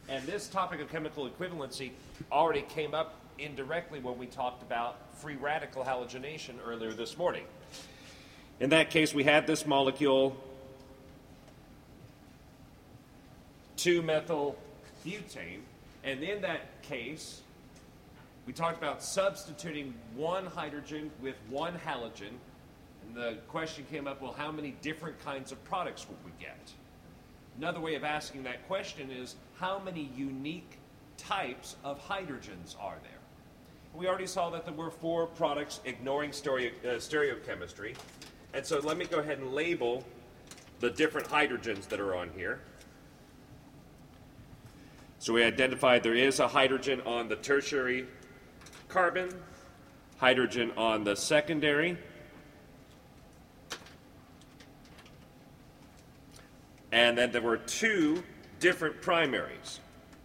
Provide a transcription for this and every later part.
And this topic of chemical equivalency already came up indirectly when we talked about free radical halogenation earlier this morning. In that case, we had this molecule, 2-methyl-butane, and in that case, we talked about substituting one hydrogen with one halogen, and the question came up, well, how many different kinds of products would we get? Another way of asking that question is, how many unique types of hydrogens are there? We already saw that there were 4 products ignoring stereochemistry. And so let me go ahead and label the different hydrogens that are on here. So we identified there is a hydrogen on the tertiary carbon, hydrogen on the secondary, and then there were 2 different primaries.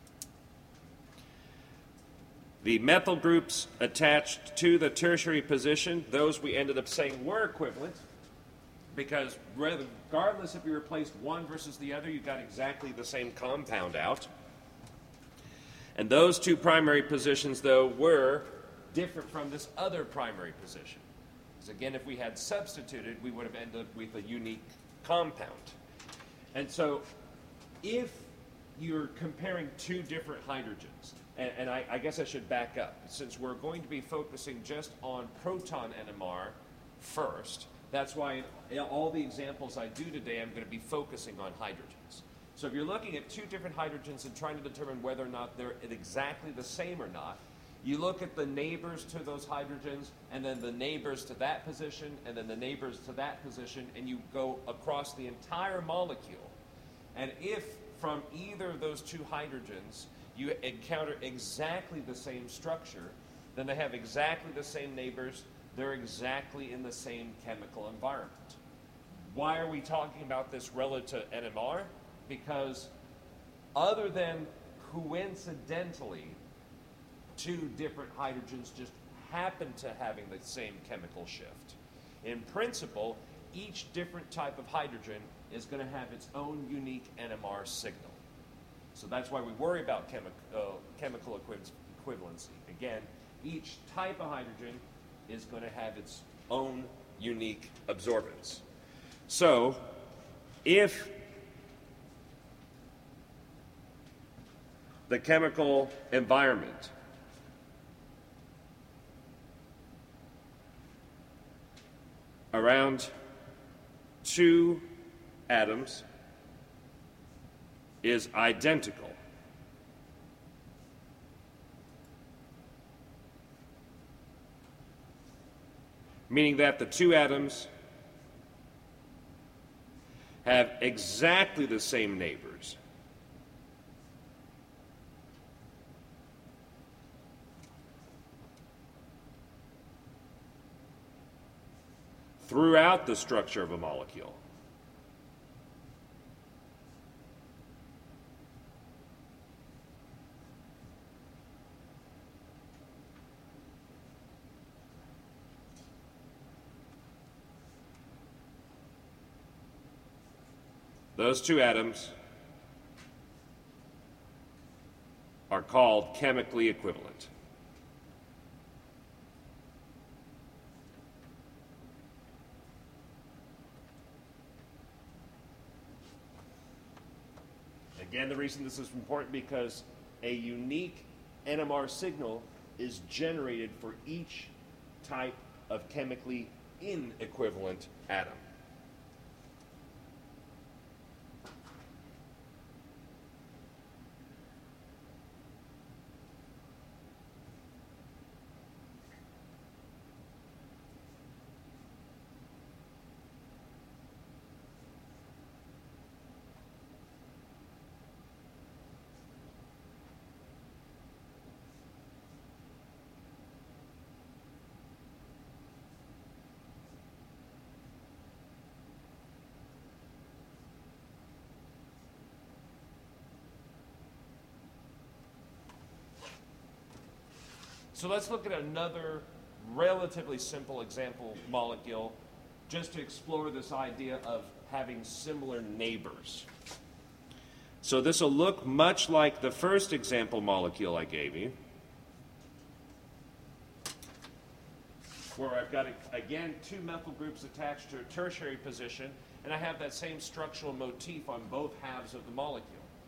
The methyl groups attached to the tertiary position, those we ended up saying were equivalent, because regardless if you replaced one versus the other, you got exactly the same compound out. And those 2 primary positions, though, were different from this other primary position. Because again, if we had substituted, we would have ended up with a unique compound. And so if you're comparing 2 different hydrogens, and I guess I should back up, since we're going to be focusing just on proton NMR first, that's why in all the examples I do today, I'm going to be focusing on hydrogens. So if you're looking at 2 different hydrogens and trying to determine whether or not they're exactly the same or not, you look at the neighbors to those hydrogens, and then the neighbors to that position, and then the neighbors to that position, and you go across the entire molecule. And if from either of those 2 hydrogens you encounter exactly the same structure, then they have exactly the same neighbors, they're exactly in the same chemical environment. Why are we talking about this relative to NMR? Because other than coincidentally 2 different hydrogens just happen to having the same chemical shift, in principle, each different type of hydrogen is going to have its own unique NMR signal. So that's why we worry about chemical equivalency. Again, each type of hydrogen is going to have its own unique absorbance. So if the chemical environment around 2 atoms is identical, meaning that the 2 atoms have exactly the same neighbors, throughout the structure of a molecule. Those 2 atoms are called chemically equivalent. Again, the reason this is important because a unique NMR signal is generated for each type of chemically inequivalent atom. So let's look at another relatively simple example molecule just to explore this idea of having similar neighbors. So this will look much like the first example molecule I gave you, where I've got, again, two methyl groups attached to a tertiary position, and I have that same structural motif on both halves of the molecule.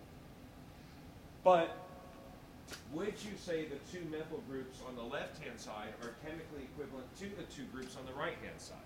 But would you say the two methyl groups on the left-hand side are chemically equivalent to the two groups on the right-hand side?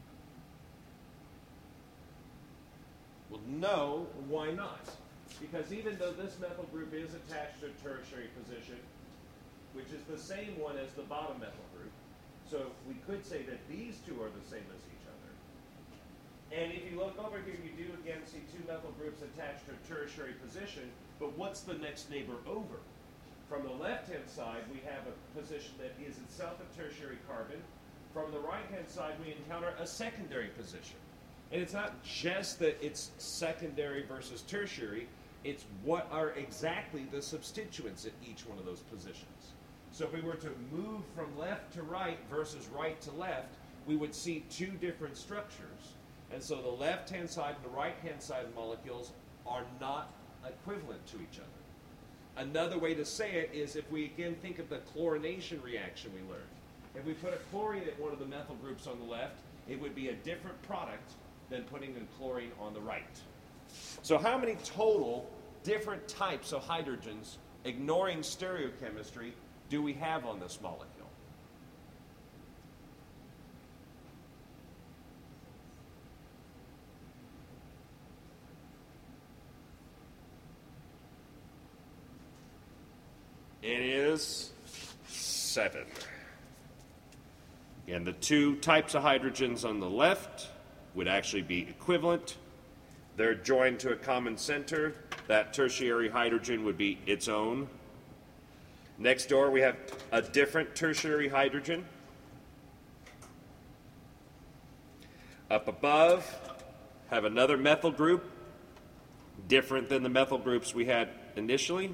Well, no. Why not? Because even though this methyl group is attached to a tertiary position, which is the same one as the bottom methyl group, so we could say that these two are the same as each other. And if you look over here, you do again see two methyl groups attached to a tertiary position, but what's the next neighbor over? From the left-hand side, we have a position that is itself a tertiary carbon. From the right-hand side, we encounter a secondary position. And it's not just that it's secondary versus tertiary, it's what are exactly the substituents at each one of those positions. So if we were to move from left to right versus right to left, we would see two different structures. And so the left-hand side and the right-hand side of molecules are not equivalent to each other. Another way to say it is if we again think of the chlorination reaction we learned. If we put a chlorine at one of the methyl groups on the left, it would be a different product than putting a chlorine on the right. So how many total different types of hydrogens, ignoring stereochemistry, do we have on this molecule? It is 7. And the two types of hydrogens on the left would actually be equivalent. They're joined to a common center. That tertiary hydrogen would be its own. Next door, we have a different tertiary hydrogen. Up above, have another methyl group, different than the methyl groups we had initially.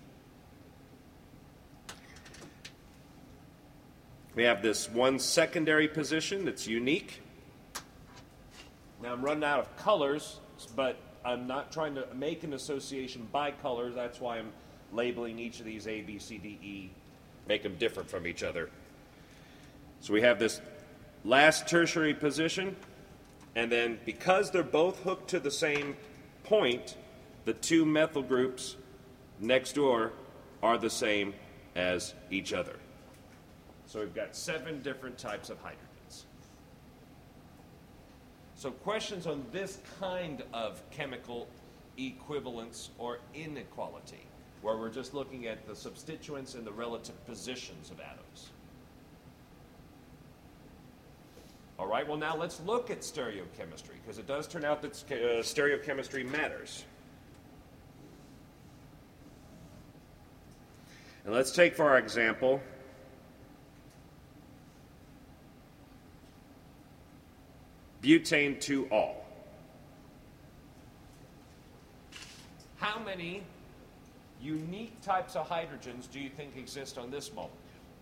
We have this one secondary position that's unique. Now I'm running out of colors, but I'm not trying to make an association by colors. That's why I'm labeling each of these A, B, C, D, E, make them different from each other. So we have this last tertiary position, and then because they're both hooked to the same point, the two methyl groups next door are the same as each other. So we've got 7 different types of hydrogens. So questions on this kind of chemical equivalence or inequality, where we're just looking at the substituents and the relative positions of atoms. All right, well now let's look at stereochemistry, because it does turn out that stereochemistry matters. And let's take for our example butane 2-all. How many unique types of hydrogens do you think exist on this molecule?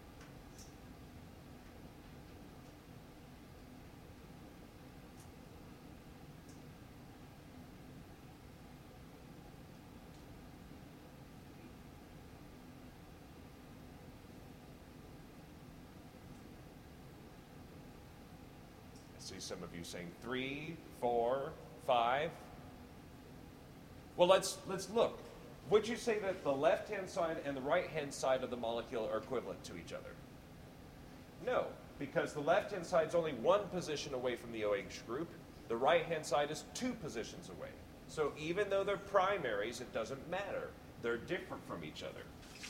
See some of you saying 3, 4, 5. Well, let's look. Would you say that the left-hand side and the right-hand side of the molecule are equivalent to each other? No, because the left-hand side is only one position away from the OH group. The right-hand side is 2 positions away. So even though they're primaries, it doesn't matter. They're different from each other.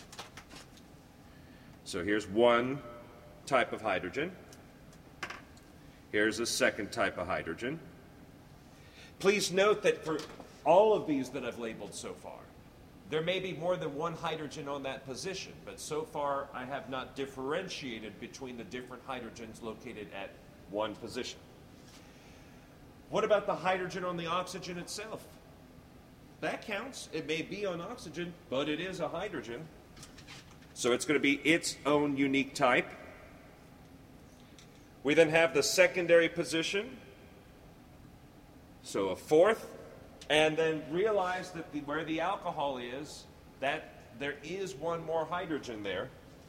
So here's one type of hydrogen. Here's a second type of hydrogen. Please note that for all of these that I've labeled so far, there may be more than one hydrogen on that position, but so far I have not differentiated between the different hydrogens located at one position. What about the hydrogen on the oxygen itself? That counts. It may be on oxygen, but it is a hydrogen. So it's going to be its own unique type. We then have the secondary position. So a fourth And then realize that where the alcohol is, that there is one more hydrogen there.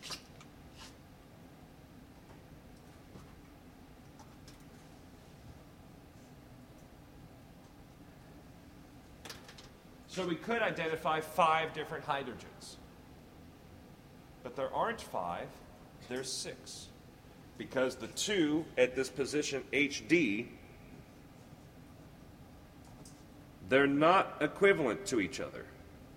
So we could identify 5 different hydrogens. But there aren't 5, there's 6. Because the 2 at this position HD, they're not equivalent to each other.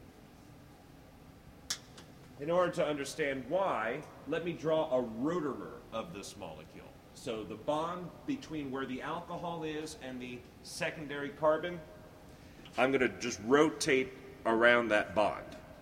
In order to understand why, let me draw a rotamer of this molecule. So the bond between where the alcohol is and the secondary carbon, I'm going to just rotate around that bond.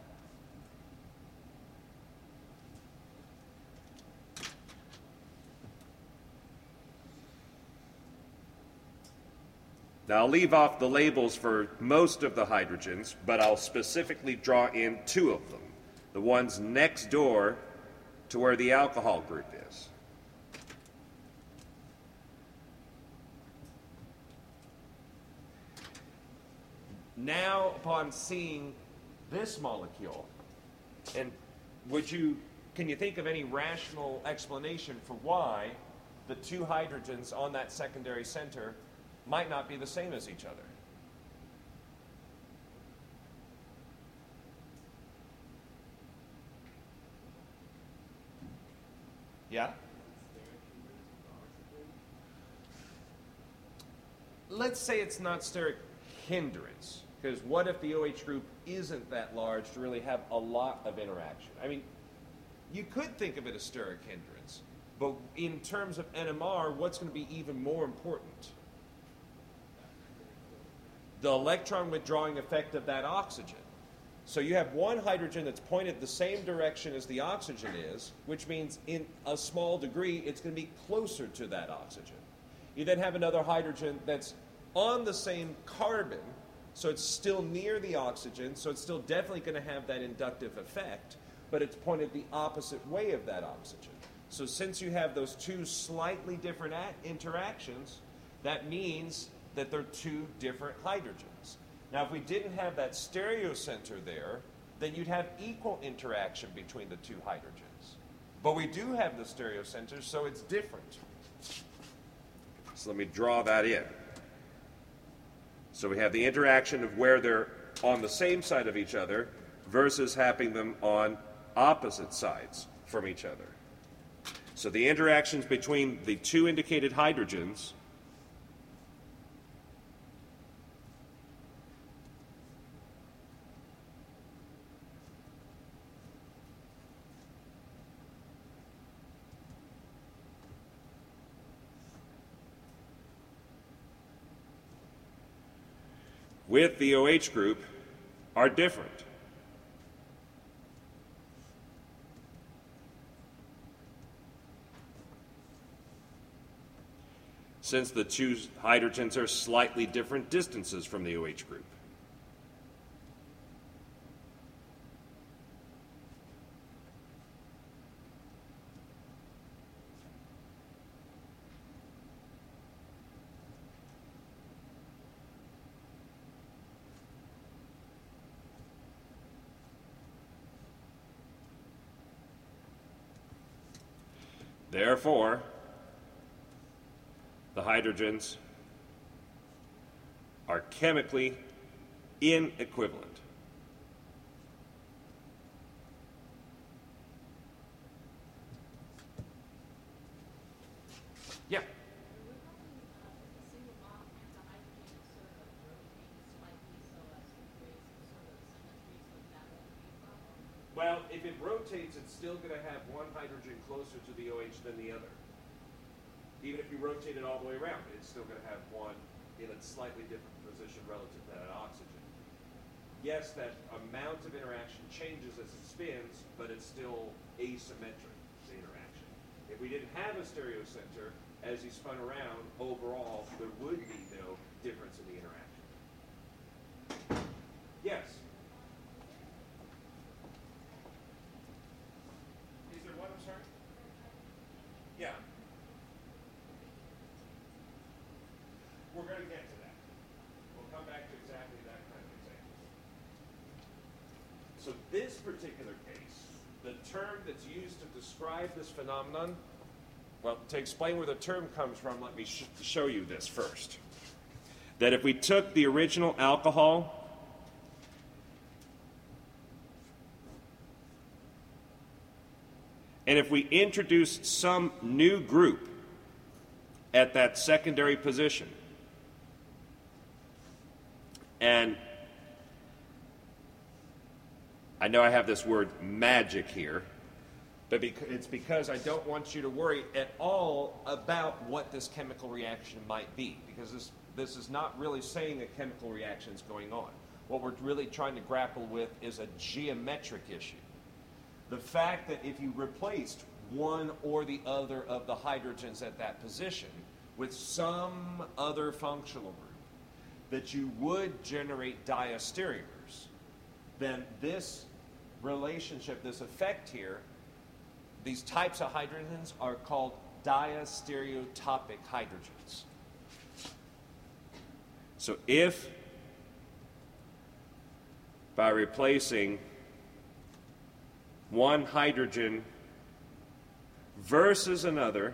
Now I'll leave off the labels for most of the hydrogens, but I'll specifically draw in 2 of them, the ones next door to where the alcohol group is. Now, upon seeing this molecule, and can you think of any rational explanation for why the 2 hydrogens on that secondary center might not be the same as each other? Yeah? Let's say it's not steric hindrance, because what if the OH group isn't that large to really have a lot of interaction? I mean, you could think of it as steric hindrance, but in terms of NMR, what's going to be even more important? The electron withdrawing effect of that oxygen. So you have one hydrogen that's pointed the same direction as the oxygen is, which means in a small degree it's going to be closer to that oxygen. You then have another hydrogen that's on the same carbon, so it's still near the oxygen, so it's still definitely going to have that inductive effect, but it's pointed the opposite way of that oxygen. So since you have those 2 slightly different interactions, that means that they're 2 different hydrogens. Now, if we didn't have that stereocenter there, then you'd have equal interaction between the 2 hydrogens. But we do have the stereocenter, so it's different. So let me draw that in. So we have the interaction of where they're on the same side of each other versus having them on opposite sides from each other. So the interactions between the 2 indicated hydrogens with the OH group are different. Since the 2 hydrogens are slightly different distances from the OH group. Therefore, the hydrogens are chemically inequivalent. Yeah. Well, if it rotates, it's still going to have one hydrogen closer to the OH than the other. Even if you rotate it all the way around, it's still going to have one in a slightly different position relative to that oxygen. Yes, that amount of interaction changes as it spins, but it's still asymmetric, the interaction. If we didn't have a stereocenter, as you spun around, overall, there would be no difference in the interaction. Yes? Is there one, I'm sorry? Yeah. We're going to get to that. We'll come back to exactly that. So this particular case, the term that's used to describe this phenomenon, well, to explain where the term comes from, let me show you this first. That if we took the original alcohol and if we introduced some new group at that secondary position, and I know I have this word magic here, but it's because I don't want you to worry at all about what this chemical reaction might be, because this is not really saying a chemical reaction is going on. What we're really trying to grapple with is a geometric issue. The fact that if you replaced one or the other of the hydrogens at that position with some other functional group, that you would generate diastereomers, then this relationship, this effect here, these types of hydrogens are called diastereotopic hydrogens. So if by replacing one hydrogen versus another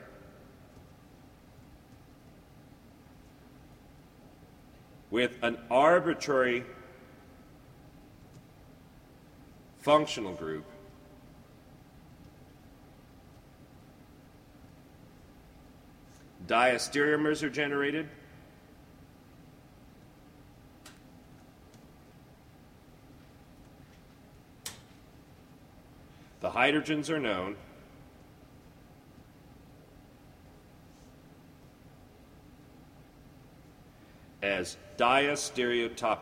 with an arbitrary functional group, diastereomers are generated. The hydrogens are known as diastereotopic.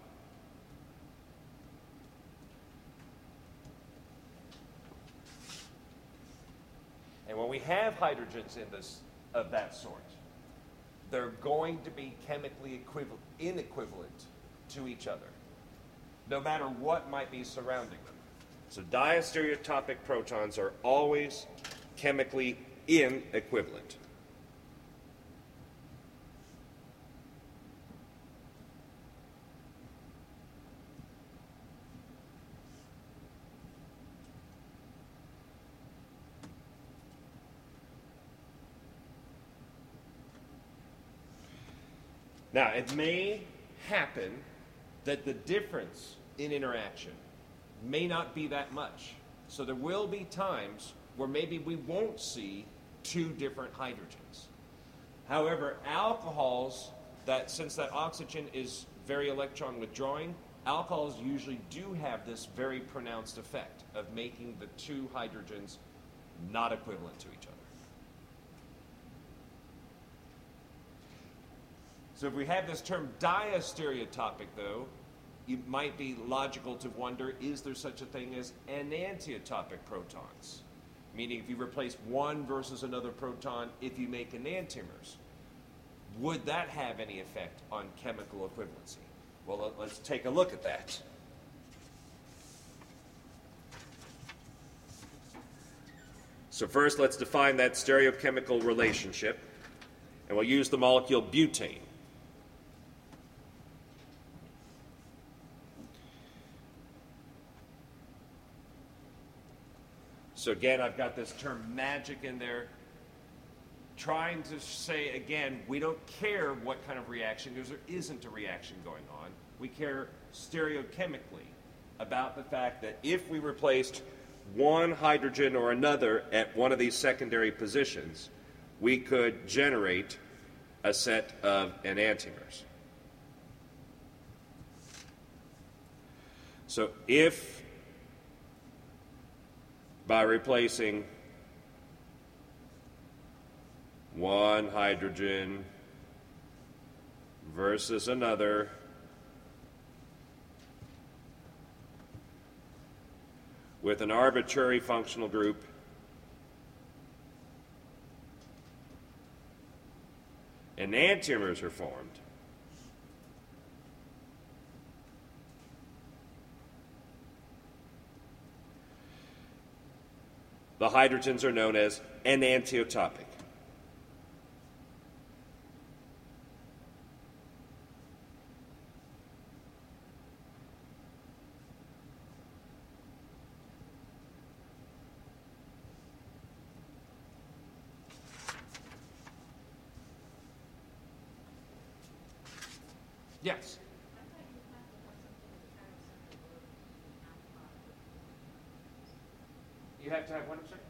And when we have hydrogens in this of that sort, they're going to be chemically inequivalent to each other, no matter what might be surrounding them. So diastereotopic protons are always chemically inequivalent. Now, it may happen that the difference in interaction may not be that much. So there will be times where maybe we won't see two different hydrogens. However, alcohols, since that oxygen is very electron withdrawing, alcohols usually do have this very pronounced effect of making the two hydrogens not equivalent to each other. So if we have this term diastereotopic, though, it might be logical to wonder, is there such a thing as enantiotopic protons? Meaning if you replace one versus another proton, if you make enantiomers, would that have any effect on chemical equivalency? Well, let's take a look at that. So first, let's define that stereochemical relationship, and we'll use the molecule butane. So again, I've got this term magic in there, trying to say, again, we don't care what kind of reaction, because there isn't a reaction going on. We care stereochemically about the fact that if we replaced one hydrogen or another at one of these secondary positions, we could generate a set of enantiomers. So if by replacing one hydrogen versus another with an arbitrary functional group, enantiomers are formed. The hydrogens are known as enantiotopic. Yes. You have to have one, I'm sorry?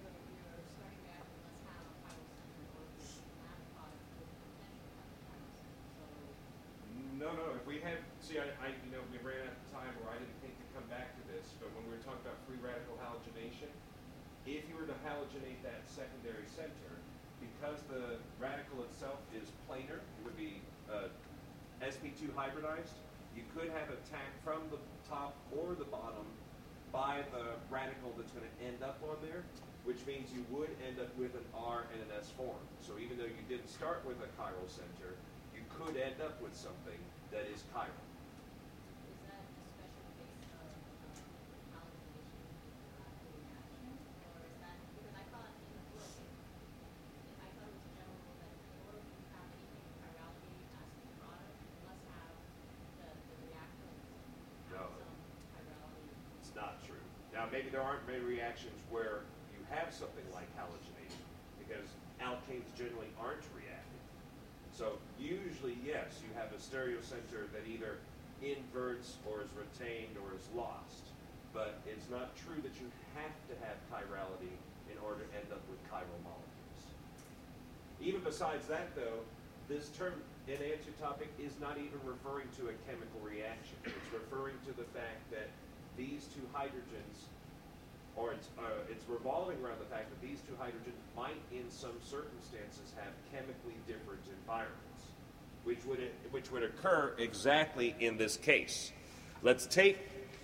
No, no. If we had, see, we ran out of time, or I didn't think to come back to this. But when we were talking about free radical halogenation, if you were to halogenate that secondary center, because the radical itself is planar, it would be sp2 hybridized. You could have attack from the top or the bottom by the radical that's going to end up on there, which means you would end up with an R and an S form. So even though you didn't start with a chiral center, you could end up with something that is chiral. Is that a special case of halogenation reaction, or is that because I thought in the book, I thought it was a general rule that in order to have anything with chirality as the product, you must have the reactant have some chirality. It's not true. Now, maybe there aren't many reactions where you have something like halogenation, because alkanes generally aren't reactive. So usually, yes, you have a stereocenter that either inverts or is retained or is lost. But it's not true that you have to have chirality in order to end up with chiral molecules. Even besides that, though, this term enantiotopic is not even referring to a chemical reaction. It's referring to the fact that these two hydrogens, or it's revolving around the fact that these two hydrogens might, in some circumstances, have chemically different environments, which would occur exactly in this case. Let's take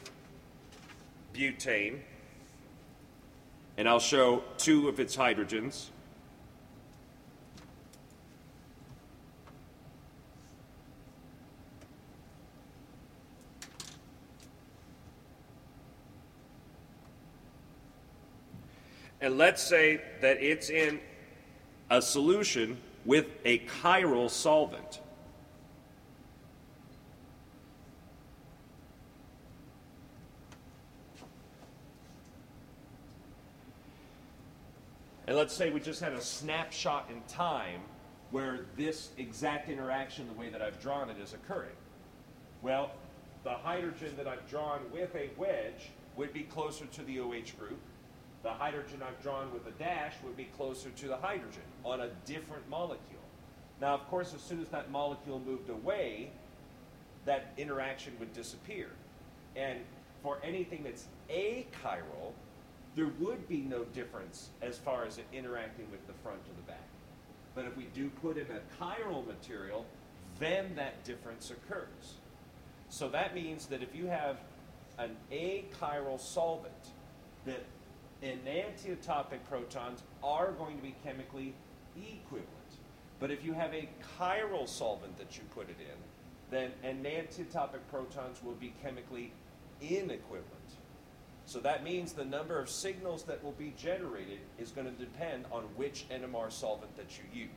butane, and I'll show two of its hydrogens. And let's say that it's in a solution with a chiral solvent. And let's say we just had a snapshot in time where this exact interaction, the way that I've drawn it, is occurring. Well, the hydrogen that I've drawn with a wedge would be closer to the OH group. The hydrogen I've drawn with a dash would be closer to the hydrogen on a different molecule. Now, of course, as soon as that molecule moved away, that interaction would disappear. And for anything that's achiral, there would be no difference as far as it interacting with the front or the back. But if we do put in a chiral material, then that difference occurs. So that means that if you have an achiral solvent, that enantiotopic protons are going to be chemically equivalent. But if you have a chiral solvent that you put it in, then enantiotopic protons will be chemically inequivalent. So that means the number of signals that will be generated is going to depend on which NMR solvent that you use.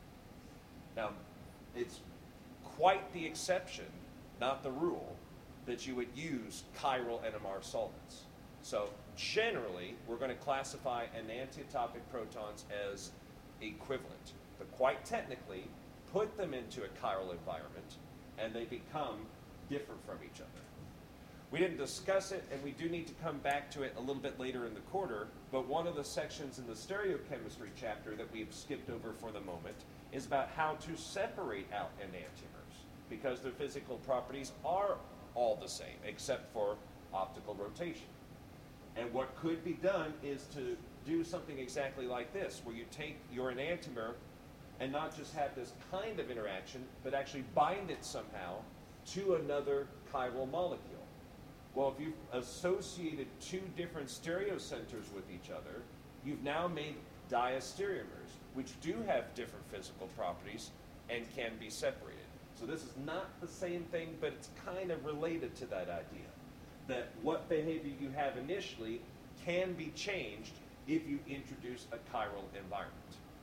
Now, it's quite the exception, not the rule, that you would use chiral NMR solvents. So generally, we're going to classify enantiotopic protons as equivalent. But quite technically, put them into a chiral environment, and they become different from each other. We didn't discuss it, and we do need to come back to it a little bit later in the quarter, but one of the sections in the stereochemistry chapter that we've skipped over for the moment is about how to separate out enantiomers, because their physical properties are all the same, except for optical rotation. And what could be done is to do something exactly like this, where you take your enantiomer and not just have this kind of interaction, but actually bind it somehow to another chiral molecule. Well, if you've associated two different stereocenters with each other, you've now made diastereomers, which do have different physical properties and can be separated. So this is not the same thing, but it's kind of related to that idea, that what behavior you have initially can be changed if you introduce a chiral environment.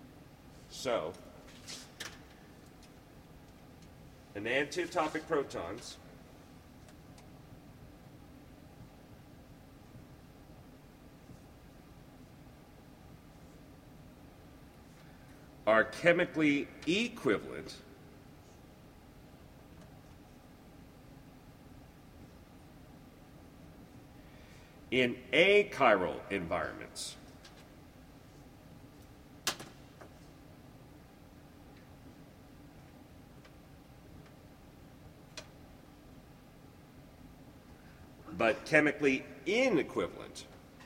So, enantiotopic protons are chemically equivalent In achiral environments, but chemically inequivalent.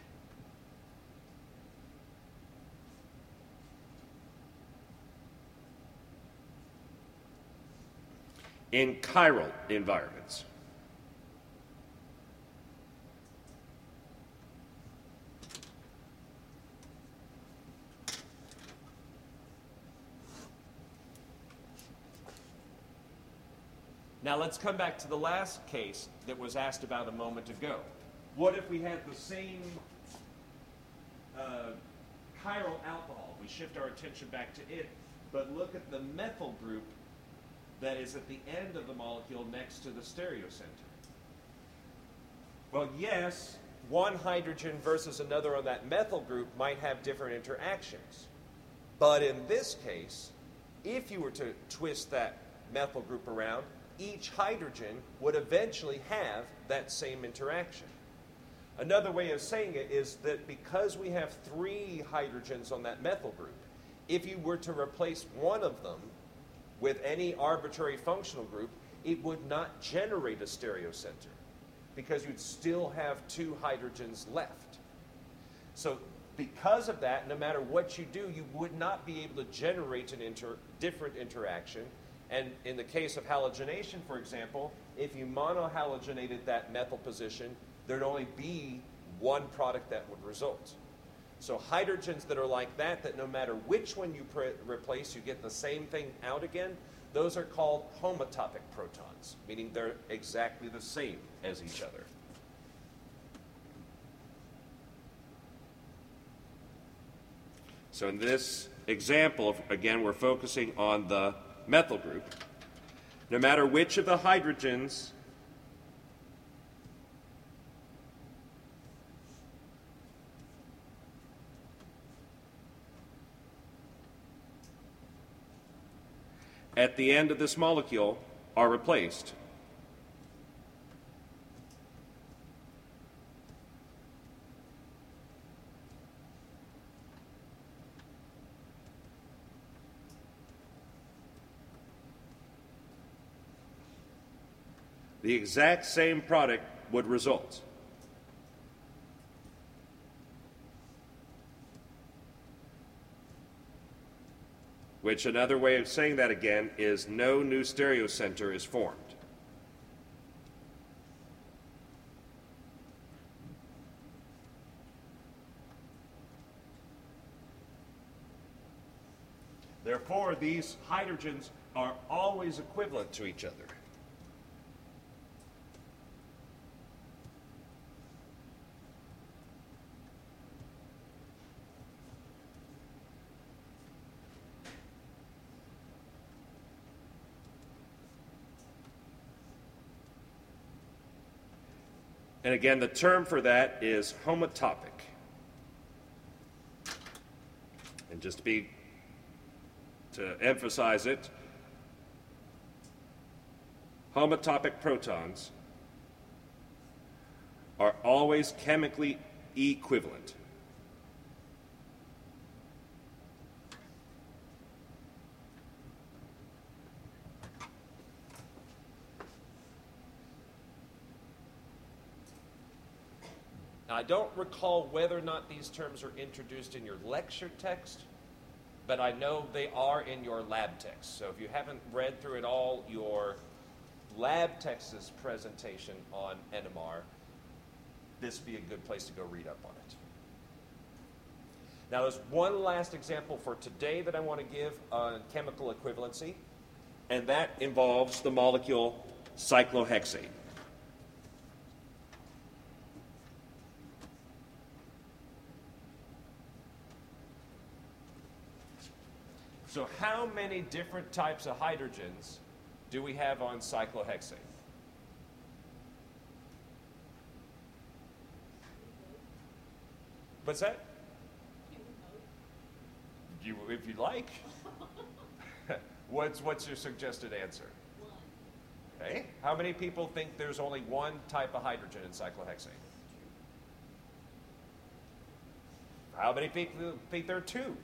In chiral environments. Now let's come back to the last case that was asked about a moment ago. What if we had the same chiral alcohol? We shift our attention back to it, but look at the methyl group that is at the end of the molecule next to the stereocenter. Well, yes, one hydrogen versus another on that methyl group might have different interactions. But in this case, if you were to twist that methyl group around, each hydrogen would eventually have that same interaction. Another way of saying it is that because we have 3 hydrogens on that methyl group, if you were to replace one of them with any arbitrary functional group, it would not generate a stereocenter because you'd still have 2 hydrogens left. So because of that, no matter what you do, you would not be able to generate an different interaction. And in the case of halogenation, for example, if you monohalogenated that methyl position, there'd only be one product that would result. So hydrogens that are like that no matter which one you replace, you get the same thing out again, those are called homotopic protons, meaning they're exactly the same as each other. So in this example, again, we're focusing on the methyl group. No matter which of the hydrogens at the end of this molecule are replaced, the exact same product would result. Which another way of saying that again is no new stereocenter is formed. Therefore, these hydrogens are always equivalent to each other. And again, the term for that is homotopic. And just to emphasize it, homotopic protons are always chemically equivalent. I don't recall whether or not these terms are introduced in your lecture text, but I know they are in your lab text. So if you haven't read through it all, your lab text's presentation on NMR, this would be a good place to go read up on it. Now there's one last example for today that I want to give on chemical equivalency, and that involves the molecule cyclohexane. So how many different types of hydrogens do we have on cyclohexane? What's that? If you'd like. What's your suggested answer? Okay. How many people think there's only one type of hydrogen in cyclohexane? How many feet there are? 2.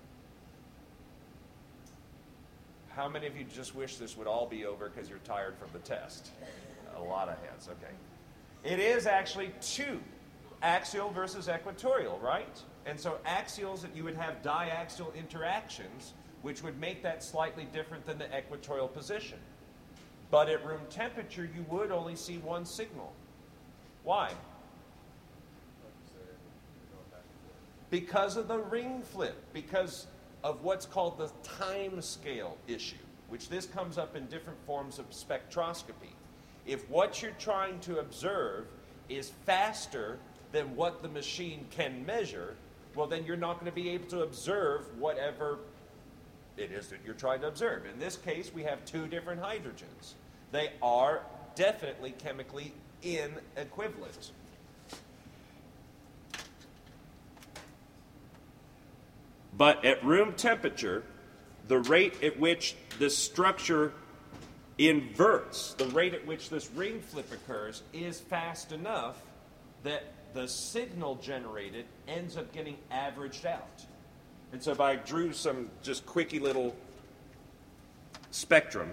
How many of you just wish this would all be over because you're tired from the test? A lot of hands, okay. It is actually 2, axial versus equatorial, right? And so axials, that you would have diaxial interactions, which would make that slightly different than the equatorial position. But at room temperature, you would only see 1 signal. Why? Because of the ring flip, because of what's called the time scale issue, which this comes up in different forms of spectroscopy. If what you're trying to observe is faster than what the machine can measure, well, then you're not going to be able to observe whatever it is that you're trying to observe. In this case, we have 2 different hydrogens. They are definitely chemically inequivalent. But at room temperature, the rate at which this structure inverts, the rate at which this ring flip occurs, is fast enough that the signal generated ends up getting averaged out. And so if I drew some just quickie little spectrum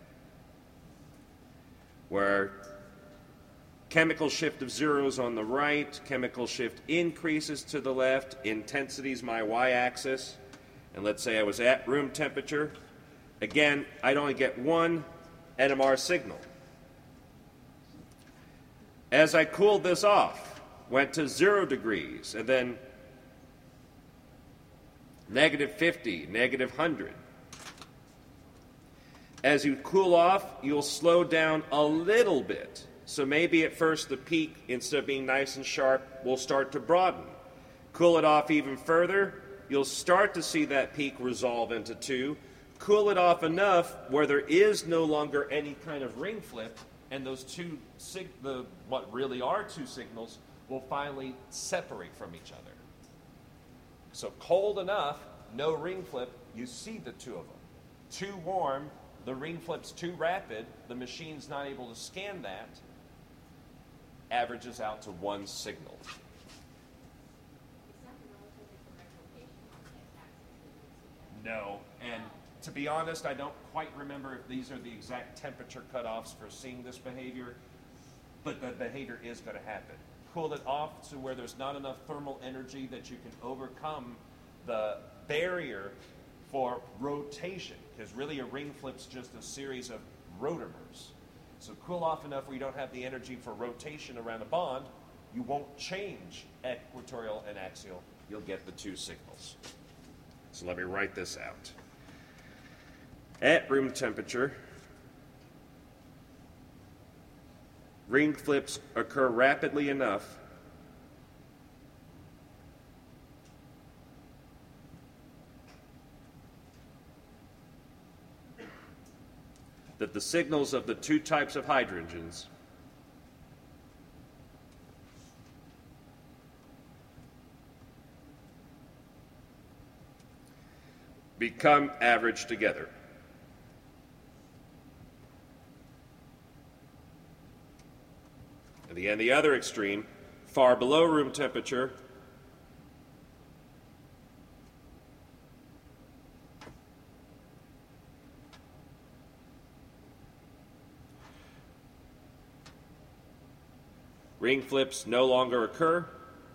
where chemical shift of zeros on the right, chemical shift increases to the left, intensity is my y-axis, and let's say I was at room temperature, again, I'd only get 1 NMR signal. As I cooled this off, went to 0 degrees, and then -50, -100. As you cool off, you'll slow down a little bit. So maybe at first the peak, instead of being nice and sharp, will start to broaden. Cool it off even further, you'll start to see that peak resolve into 2. Cool it off enough where there is no longer any kind of ring flip, and those what really are 2 signals will finally separate from each other. So cold enough, no ring flip, you see the 2 of them. Too warm, the ring flip's too rapid, the machine's not able to scan that, averages out to 1 signal. Is that the relatively correct location on the x-axis that you see? No, and to be honest, I don't quite remember if these are the exact temperature cutoffs for seeing this behavior, but the behavior is going to happen. Cool it off to where there's not enough thermal energy that you can overcome the barrier for rotation, because really a ring flip's just a series of rotamers. So cool off enough where you don't have the energy for rotation around a bond, you won't change equatorial and axial. You'll get the 2 signals. So let me write this out. At room temperature, ring flips occur rapidly enough that the signals of the 2 types of hydrogens become averaged together. And the other extreme, far below room temperature, ring flips no longer occur.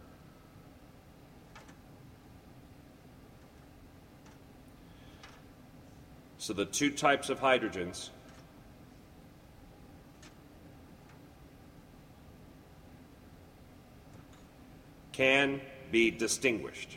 So the 2 types of hydrogens can be distinguished.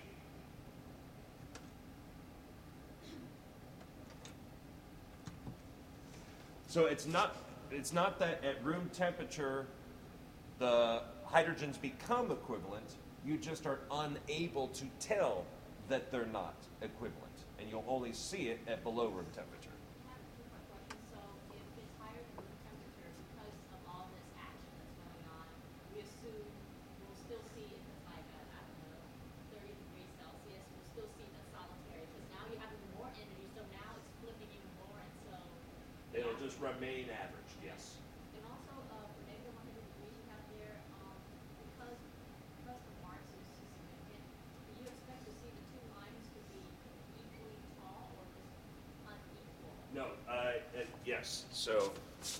So it's not that at room temperature the hydrogens become equivalent, you just are unable to tell that they're not equivalent, and you'll only see it at below room temperature. I have a two-part question. So if it's higher than room temperature because of all this action that's going on, we assume we'll still see if it's like a, I don't know, 30 degrees Celsius, we'll still see the solitary because now you have even more energy, so now it's flipping even more, and so It'll just remain average, yes. and also for negative 100 degrees you have there, because the Marx is significant, can you No, yes. So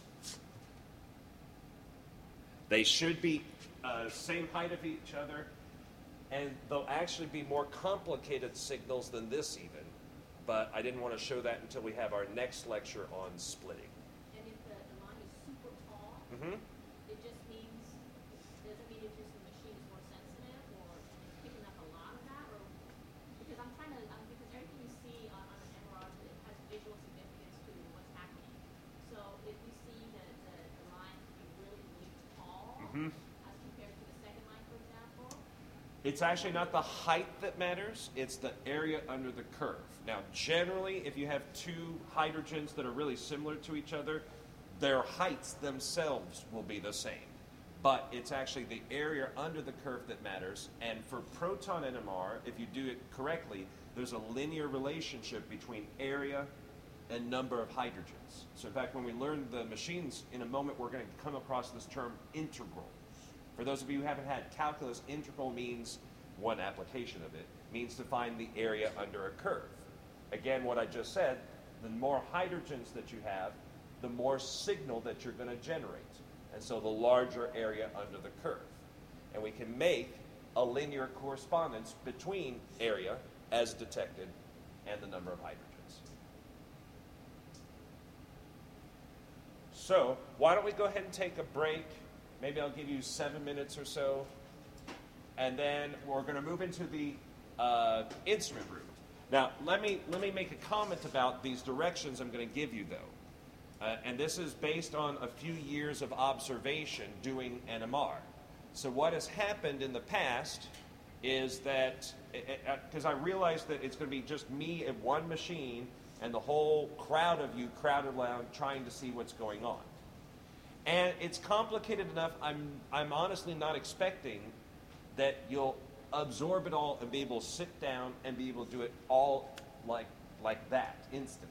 they should be same height of each other, and they'll actually be more complicated signals than this even. But I didn't want to show that until we have our next lecture on splitting. And if the line is super tall, Mm-hmm. it just means, doesn't mean it's just the machine is more sensitive or it's picking up a lot of that? Or because I'm trying to, because everything you see on an MRI, it has visual significance to what's happening. So if you see that the line can be really, really tall Mm-hmm. as compared to the second line, for example, It's actually not the height that matters, it's the area under the curve. Now, generally, if you have two hydrogens that are really similar to each other, their heights themselves will be the same. But it's actually the area under the curve that matters, and for proton NMR, if you do it correctly, there's a linear relationship between area and number of hydrogens. So in fact, when we learn the machines, in a moment we're going to come across this term integral. For those of you who haven't had calculus, integral means, one application of it, means to find the area under a curve. Again, what I just said, the more hydrogens that you have, the more signal that you're going to generate. And so the larger area under the curve. And we can make a linear correspondence between area, as detected, and the number of hydrogens. So, why don't we go ahead and take a break? Maybe I'll give you 7 minutes or so. And then we're going to move into the instrument room. Now, let me make a comment about these directions I'm going to give you, though. And this is based on a few years of observation doing NMR. So what has happened in the past is that, because I realized that it's going to be just me and one machine and the whole crowd of you crowded around trying to see what's going on. And it's complicated enough, I'm honestly not expecting that you'll absorb it all and be able to sit down and be able to do it all like that instantly.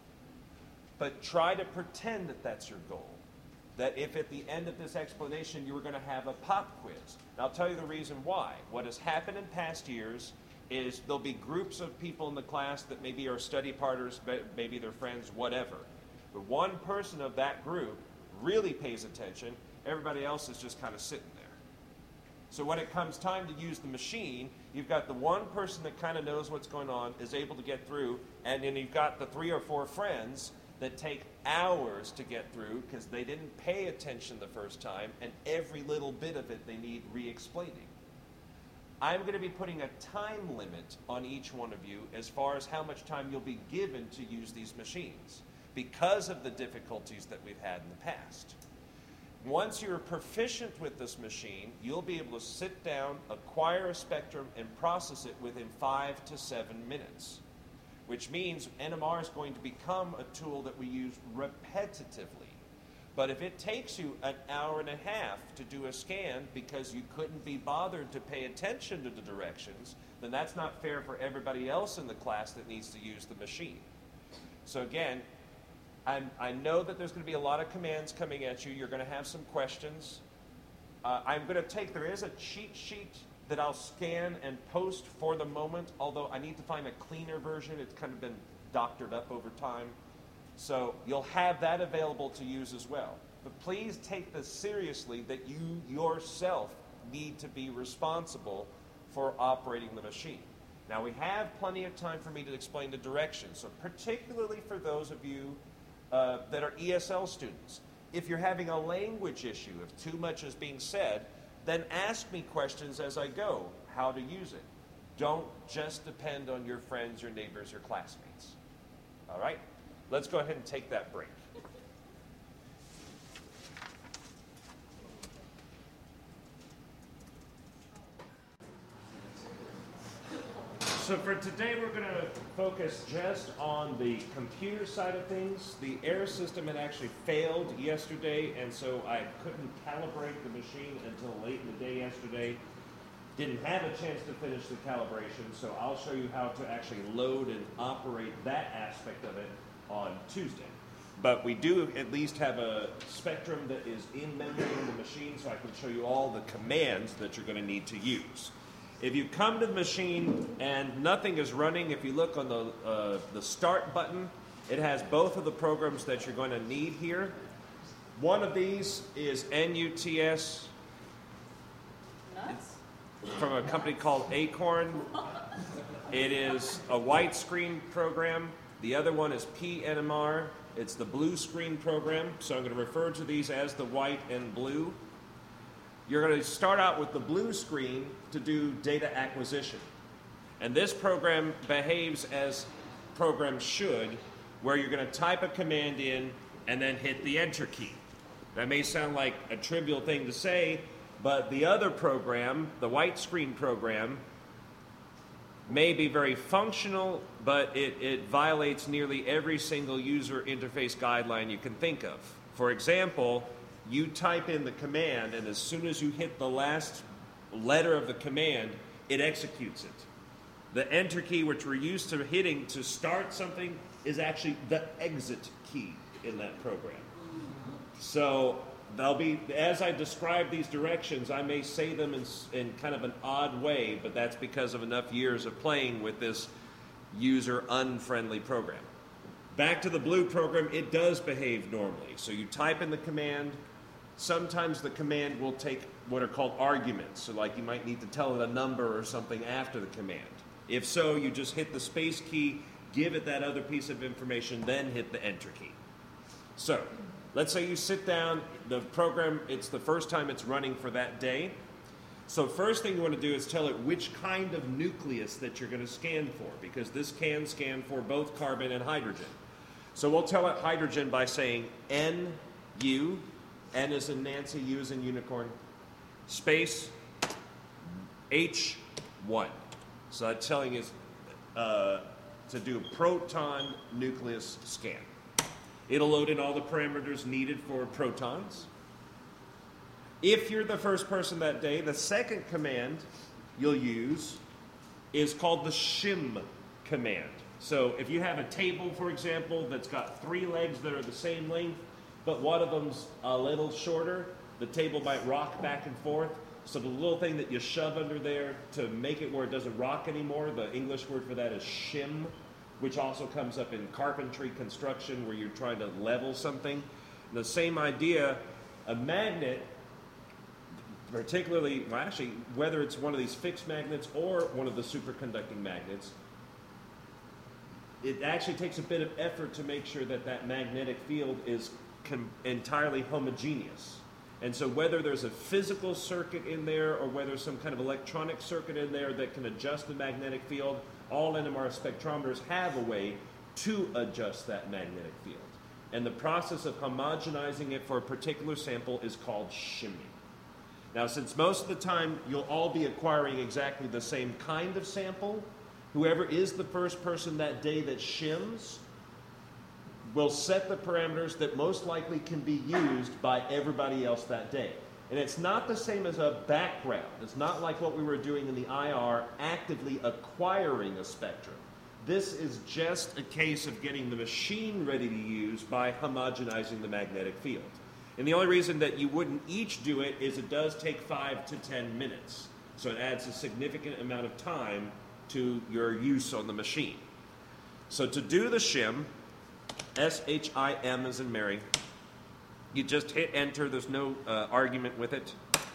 But try to pretend that that's your goal. That if at the end of this explanation you were going to have a pop quiz. And I'll tell you the reason why. What has happened in past years is there'll be groups of people in the class that maybe are study partners, maybe they're friends, whatever. But one person of that group really pays attention, everybody else is just kind of sitting there. So when it comes time to use the machine, you've got the one person that kind of knows what's going on, is able to get through, and then you've got the 3 or 4 friends that take hours to get through because they didn't pay attention the first time, and every little bit of it they need re-explaining. I'm going to be putting a time limit on each one of you as far as how much time you'll be given to use these machines because of the difficulties that we've had in the past. Once you're proficient with this machine, you'll be able to sit down, acquire a spectrum, and process it within 5 to 7 minutes, which means NMR is going to become a tool that we use repetitively. But if it takes you an hour and a half to do a scan because you couldn't be bothered to pay attention to the directions, then that's not fair for everybody else in the class that needs to use the machine. So again, I know that there's going to be a lot of commands coming at you. You're going to have some questions. I'm going to there is a cheat sheet that I'll scan and post for the moment, although I need to find a cleaner version. It's kind of been doctored up over time. So you'll have that available to use as well. But please take this seriously that you yourself need to be responsible for operating the machine. Now we have plenty of time for me to explain the directions, so particularly for those of you that are ESL students. If you're having a language issue, if too much is being said, then ask me questions as I go, how to use it. Don't just depend on your friends, your neighbors, your classmates. All right? Let's go ahead and take that break. So for today, we're going to focus just on the computer side of things. The air system had actually failed yesterday, and so I couldn't calibrate the machine until late in the day yesterday. Didn't have a chance to finish the calibration, so I'll show you how to actually load and operate that aspect of it on Tuesday. But we do at least have a spectrum that is in memory in the machine, so I can show you all the commands that you're going to need to use. If you come to the machine and nothing is running, if you look on the start button, It has both of the programs that you're going to need here. One of these is NUTS Nuts? from a company called Acorn. It is a white screen program. The other one is PNMR. It's the blue screen program. So I'm going to refer to these as the white and blue. You're going to start out with the blue screen to do data acquisition. And this program behaves as programs should, where you're going to type a command in and then hit the enter key. That may sound like a trivial thing to say, but the other program, the white screen program, may be very functional, but it violates nearly every single user interface guideline you can think of. For example, you type in the command, and as soon as you hit the last letter of the command, it executes it. The enter key, which we're used to hitting to start something, is actually the exit key in that program. So they'll be, as I describe these directions, I may say them in kind of an odd way, but that's because of enough years of playing with this user-unfriendly program. Back to the blue program, it does behave normally. So you type in the command. Sometimes the command will take what are called arguments. So like you might need to tell it a number or something after the command. If so, you just hit the space key, give it that other piece of information, then hit the enter key. So let's say you sit down, the program, it's the first time it's running for that day. So first thing you want to do is tell it which kind of nucleus that you're going to scan for, because this can scan for both carbon and hydrogen. So we'll tell it hydrogen by saying NU, N is in Nancy, U is in unicorn, space H1. So that's telling us to do a proton nucleus scan. It'll load in all the parameters needed for protons. If you're the first person that day, the second command you'll use is called the shim command. So if you have a table, for example, that's got 3 legs that are the same length, but one of them's a little shorter, the table might rock back and forth. So the little thing that you shove under there to make it where it doesn't rock anymore, the English word for that is shim, which also comes up in carpentry construction where you're trying to level something. And the same idea, a magnet, particularly, well actually, whether it's one of these fixed magnets or one of the superconducting magnets, it actually takes a bit of effort to make sure that that magnetic field is entirely homogeneous. And so whether there's a physical circuit in there or whether some kind of electronic circuit in there that can adjust the magnetic field, all NMR spectrometers have a way to adjust that magnetic field. And the process of homogenizing it for a particular sample is called shimming. Now, since most of the time you'll all be acquiring exactly the same kind of sample, whoever is the first person that day that shims will set the parameters that most likely can be used by everybody else that day. And it's not the same as a background. It's not like what we were doing in the IR, actively acquiring a spectrum. This is just a case of getting the machine ready to use by homogenizing the magnetic field. And the only reason that you wouldn't each do it is it does take 5 to 10 minutes. So it adds a significant amount of time to your use on the machine. So to do the shim, S-H-I-M as in Mary, you just hit enter. There's no argument with it.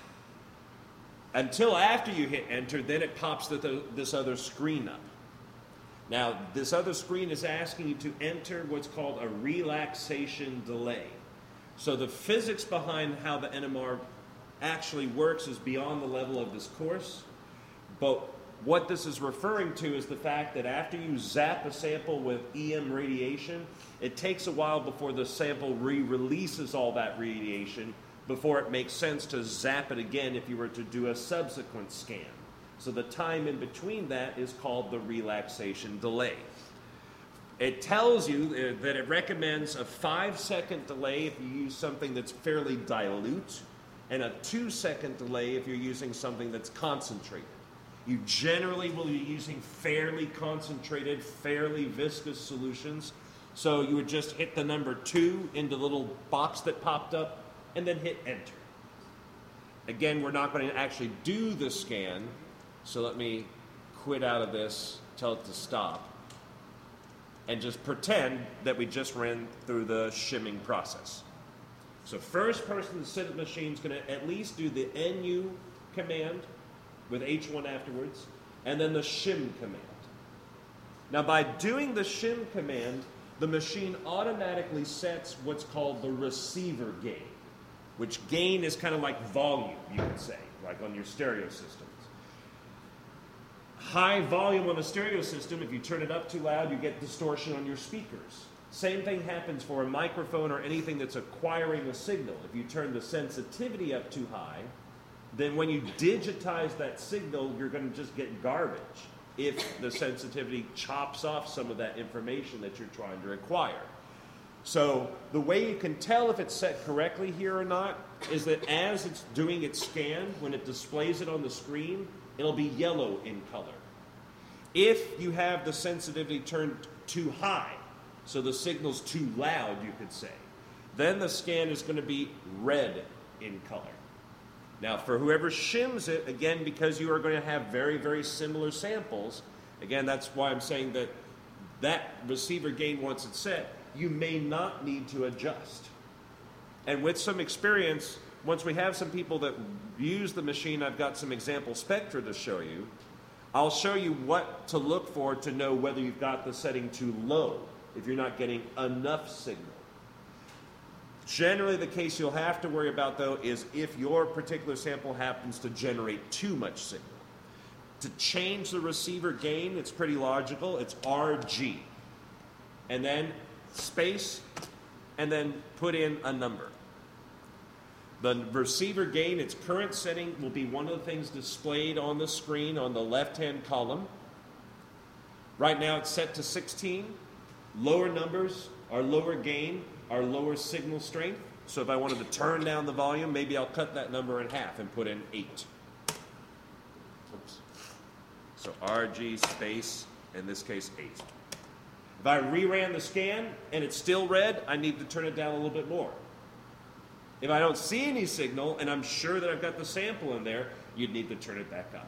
Until after you hit enter, then it pops this other screen up. Now, this other screen is asking you to enter what's called a relaxation delay. So the physics behind how the NMR actually works is beyond the level of this course. But what this is referring to is the fact that after you zap a sample with EM radiation, it takes a while before the sample re-releases all that radiation before it makes sense to zap it again if you were to do a subsequent scan. So the time in between that is called the relaxation delay. It tells you that it recommends a 5-second delay if you use something that's fairly dilute, and a 2-second delay if you're using something that's concentrated. You generally will be using fairly concentrated, fairly viscous solutions. So you would just hit the number 2 into the little box that popped up, and then hit enter. Again, we're not going to actually do the scan, so let me quit out of this, tell it to stop. and just pretend that we just ran through the shimming process. So first person to sit at the machine is going to at least do the NU command with H1 afterwards, and then the shim command. Now by doing the shim command, the machine automatically sets what's called the receiver gain, which gain is kind of like volume, you could say, like on your stereo systems. High volume on a stereo system, if you turn it up too loud, you get distortion on your speakers. Same thing happens for a microphone or anything that's acquiring a signal. If you turn the sensitivity up too high, then when you digitize that signal, you're going to just get garbage if the sensitivity chops off some of that information that you're trying to acquire. So the way you can tell if it's set correctly here or not is that as it's doing its scan, when it displays it on the screen, it'll be yellow in color. If you have the sensitivity turned too high, so the signal's too loud, you could say, then the scan is going to be red in color. Now, for whoever shims it, again, because you are going to have very, very similar samples, again, that's why I'm saying that that receiver gain, once it's set, you may not need to adjust. And with some experience, once we have some people that use the machine, I've got some example spectra to show you. I'll show you what to look for to know whether you've got the setting too low, if you're not getting enough signal. Generally, the case you'll have to worry about, though, is if your particular sample happens to generate too much signal. To change the receiver gain, it's pretty logical. It's RG. And then space, and then put in a number. The receiver gain, its current setting, will be one of the things displayed on the screen on the left-hand column. Right now it's set to 16. Lower numbers are lower gain, are lower signal strength. So if I wanted to turn down the volume, maybe I'll cut that number in half and put in 8. Oops. So RG space, in this case 8. If I reran the scan and it's still red, I need to turn it down a little bit more. If I don't see any signal and I'm sure that I've got the sample in there, you'd need to turn it back up.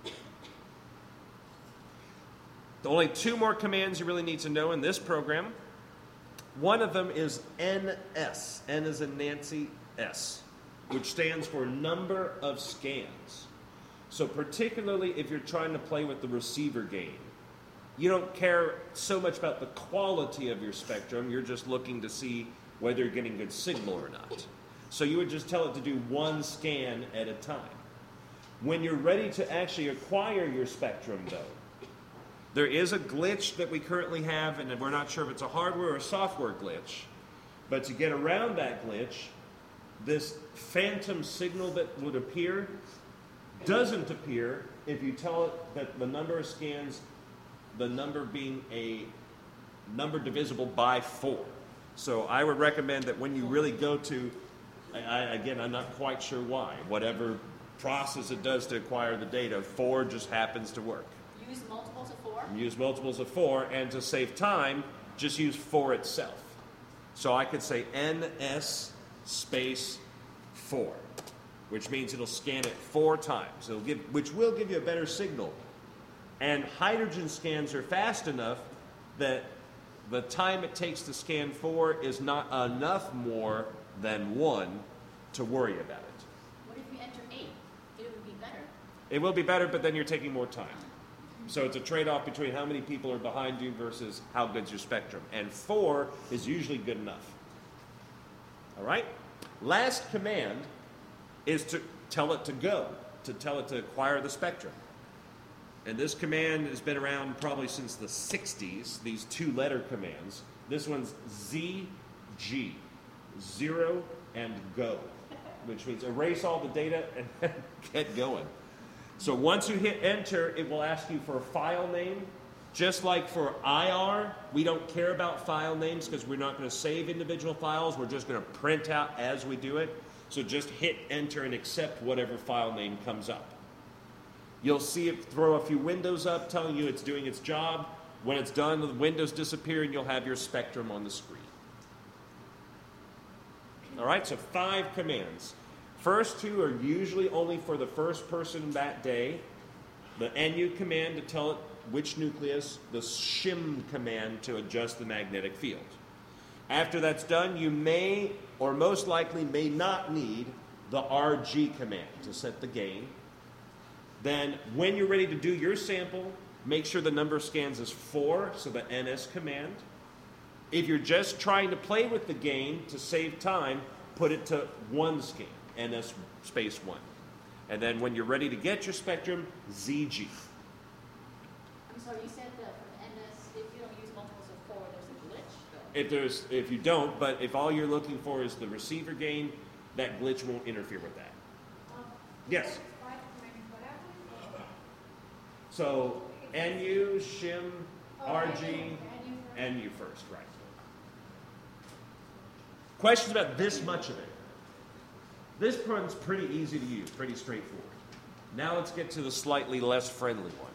The only 2 more commands you really need to know in this program. One of them is NS, N as in Nancy, S, which stands for number of scans. So particularly if you're trying to play with the receiver gain, you don't care so much about the quality of your spectrum, you're just looking to see whether you're getting good signal or not. So you would just tell it to do 1 scan at a time. When you're ready to actually acquire your spectrum, though, there is a glitch that we currently have, and we're not sure if it's a hardware or a software glitch, but to get around that glitch, this phantom signal that would appear doesn't appear if you tell it that the number of scans, the number being a number divisible by 4. So I would recommend that when you really go to, again, I'm not quite sure why, whatever process it does to acquire the data, 4 just happens to work. Use multiples of 4? Use multiples of 4, and to save time, just use 4 itself. So I could say NS space 4, which means it'll scan it 4 times, which will give you a better signal. And hydrogen scans are fast enough that the time it takes to scan 4 is not enough more than 1 to worry about it. What if you enter 8? It would be better. It will be better, but then you're taking more time. So it's a trade-off between how many people are behind you versus how good's your spectrum. And 4 is usually good enough. All right? Last command is to tell it to go, to tell it to acquire the spectrum. And this command has been around probably since the 60s, these 2-letter commands. This one's ZG, 0 and go, which means erase all the data and get going. So once you hit enter, it will ask you for a file name. Just like for IR, we don't care about file names because we're not going to save individual files. We're just going to print out as we do it. So just hit enter and accept whatever file name comes up. You'll see it throw a few windows up telling you it's doing its job. When it's done, the windows disappear and you'll have your spectrum on the screen. All right, so 5 commands. First 2 are usually only for the first person that day. The NU command to tell it which nucleus, the shim command to adjust the magnetic field. After that's done, you may, or most likely may not need the RG command to set the gain. Then when you're ready to do your sample, make sure the number of scans is 4, so the NS command. If you're just trying to play with the gain to save time, put it to 1 scan, NS space 1. And then when you're ready to get your spectrum, ZG. I'm sorry, you said that for the NS, if you don't use multiples of 4, there's a glitch? If you don't, but if all you're looking for is the receiver gain, that glitch won't interfere with that. Yes? So, NU, shim, RG, NU first, right. Questions about this much of it? This one's pretty easy to use, pretty straightforward. Now let's get to the slightly less friendly one.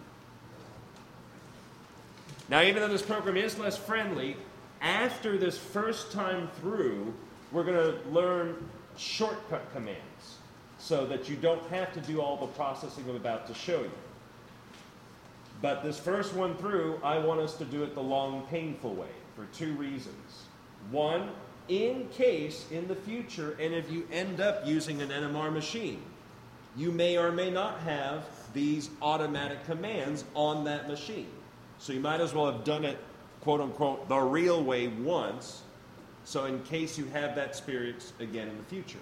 Now, even though this program is less friendly, after this first time through, we're going to learn shortcut commands so that you don't have to do all the processing I'm about to show you. But this first one through, I want us to do it the long, painful way for 2 reasons. One, in case in the future, and if you end up using an NMR machine, you may or may not have these automatic commands on that machine. So you might as well have done it, quote unquote, the real way once, so in case you have that experience again in the future.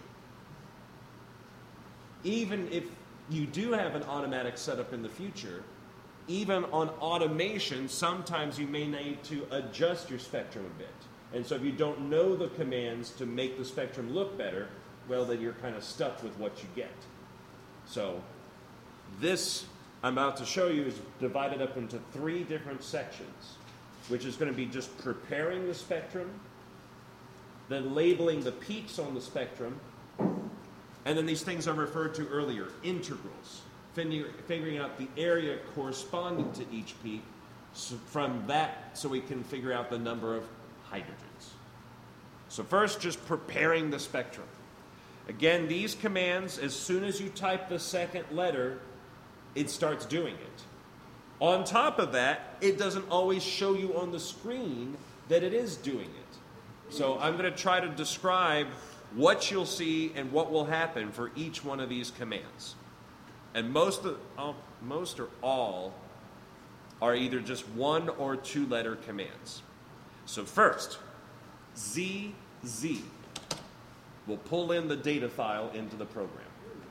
Even if you do have an automatic setup in the future, even on automation, sometimes you may need to adjust your spectrum a bit. And so if you don't know the commands to make the spectrum look better, well, then you're kind of stuck with what you get. So this I'm about to show you is divided up into 3 different sections, which is going to be just preparing the spectrum, then labeling the peaks on the spectrum, and then these things I referred to earlier, integrals, figuring out the area corresponding to each peak, so from that so we can figure out the number of hydrogens. So first, just preparing the spectrum. Again, these commands, as soon as you type the second letter, it starts doing it. On top of that, it doesn't always show you on the screen that it is doing it. So I'm going to try to describe what you'll see and what will happen for each one of these commands. And most or all are either just 1 or 2 letter commands. So first, ZZ will pull in the data file into the program.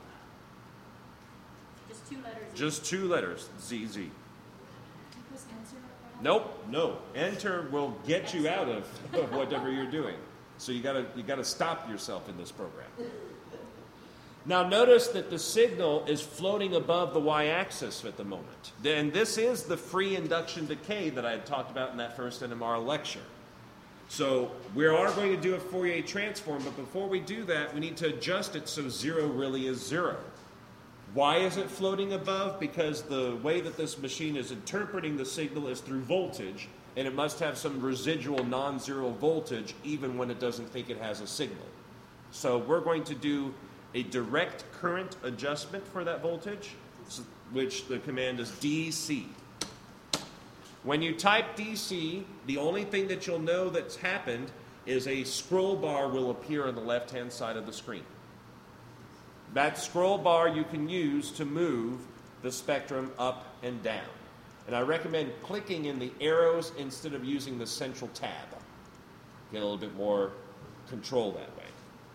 Just 2 letters? Just 2 letters, ZZ. Press enter? Nope, no. Enter will get you out of whatever you're doing. So you gotta stop yourself in this program. Now notice that the signal is floating above the y-axis at the moment. And this is the free induction decay that I had talked about in that first NMR lecture. So we are going to do a Fourier transform, but before we do that, we need to adjust it so 0 really is 0. Why is it floating above? Because the way that this machine is interpreting the signal is through voltage, and it must have some residual non-zero voltage even when it doesn't think it has a signal. So we're going to do a direct current adjustment for that voltage, which the command is DC. When you type DC, the only thing that you'll know that's happened is a scroll bar will appear on the left-hand side of the screen. That scroll bar you can use to move the spectrum up and down. And I recommend clicking in the arrows instead of using the central tab. Get a little bit more control that way.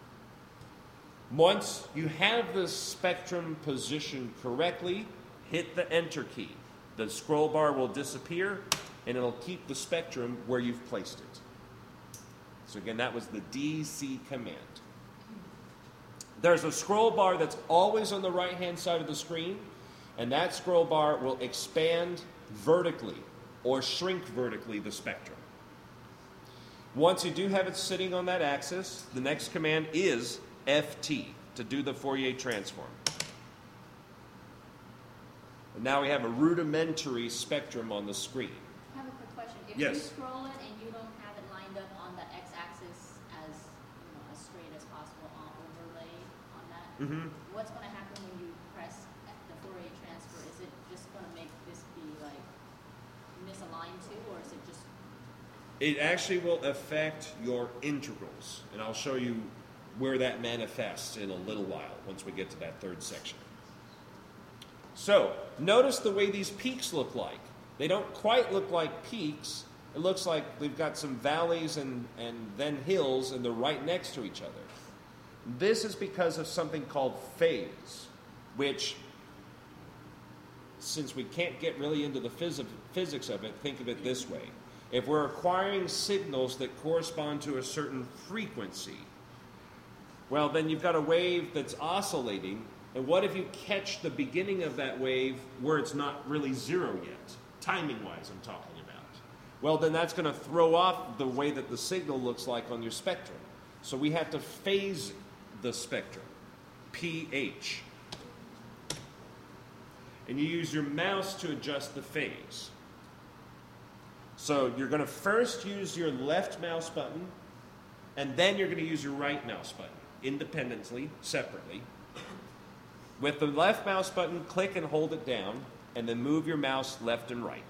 Once you have the spectrum positioned correctly, hit the Enter key. The scroll bar will disappear, and it'll keep the spectrum where you've placed it. So again, that was the DC command. There's a scroll bar that's always on the right-hand side of the screen, and that scroll bar will expand vertically or shrink vertically the spectrum. Once you do have it sitting on that axis, the next command is FT to do the Fourier transform. And now we have a rudimentary spectrum on the screen. I have a quick question. If Yes. you scroll it and you don't have it lined up on the x-axis as straight as possible on overlay on that, what's going to happen when you press the Fourier transfer? Is it just going to make this be like It actually will affect your integrals, and I'll show you where that manifests in a little while once we get to that third section. So, notice the way these peaks look like. They don't quite look like peaks. It looks like we've got some valleys and then hills, and they're right next to each other. This is because of something called phase, which, since we can't get really into the physics of it, think of it this way. If we're acquiring signals that correspond to a certain frequency, well, then you've got a wave that's oscillating, and what if you catch the beginning of that wave where it's not really zero yet? Timing-wise, I'm talking about. Well, then that's going to throw off the way that the signal looks like on your spectrum. So we have to phase the spectrum, pH. And you use your mouse to adjust the phase. So you're going to first use your left mouse button, and then you're going to use your right mouse button, independently, separately. With the left mouse button, click and hold it down, and then move your mouse left and right.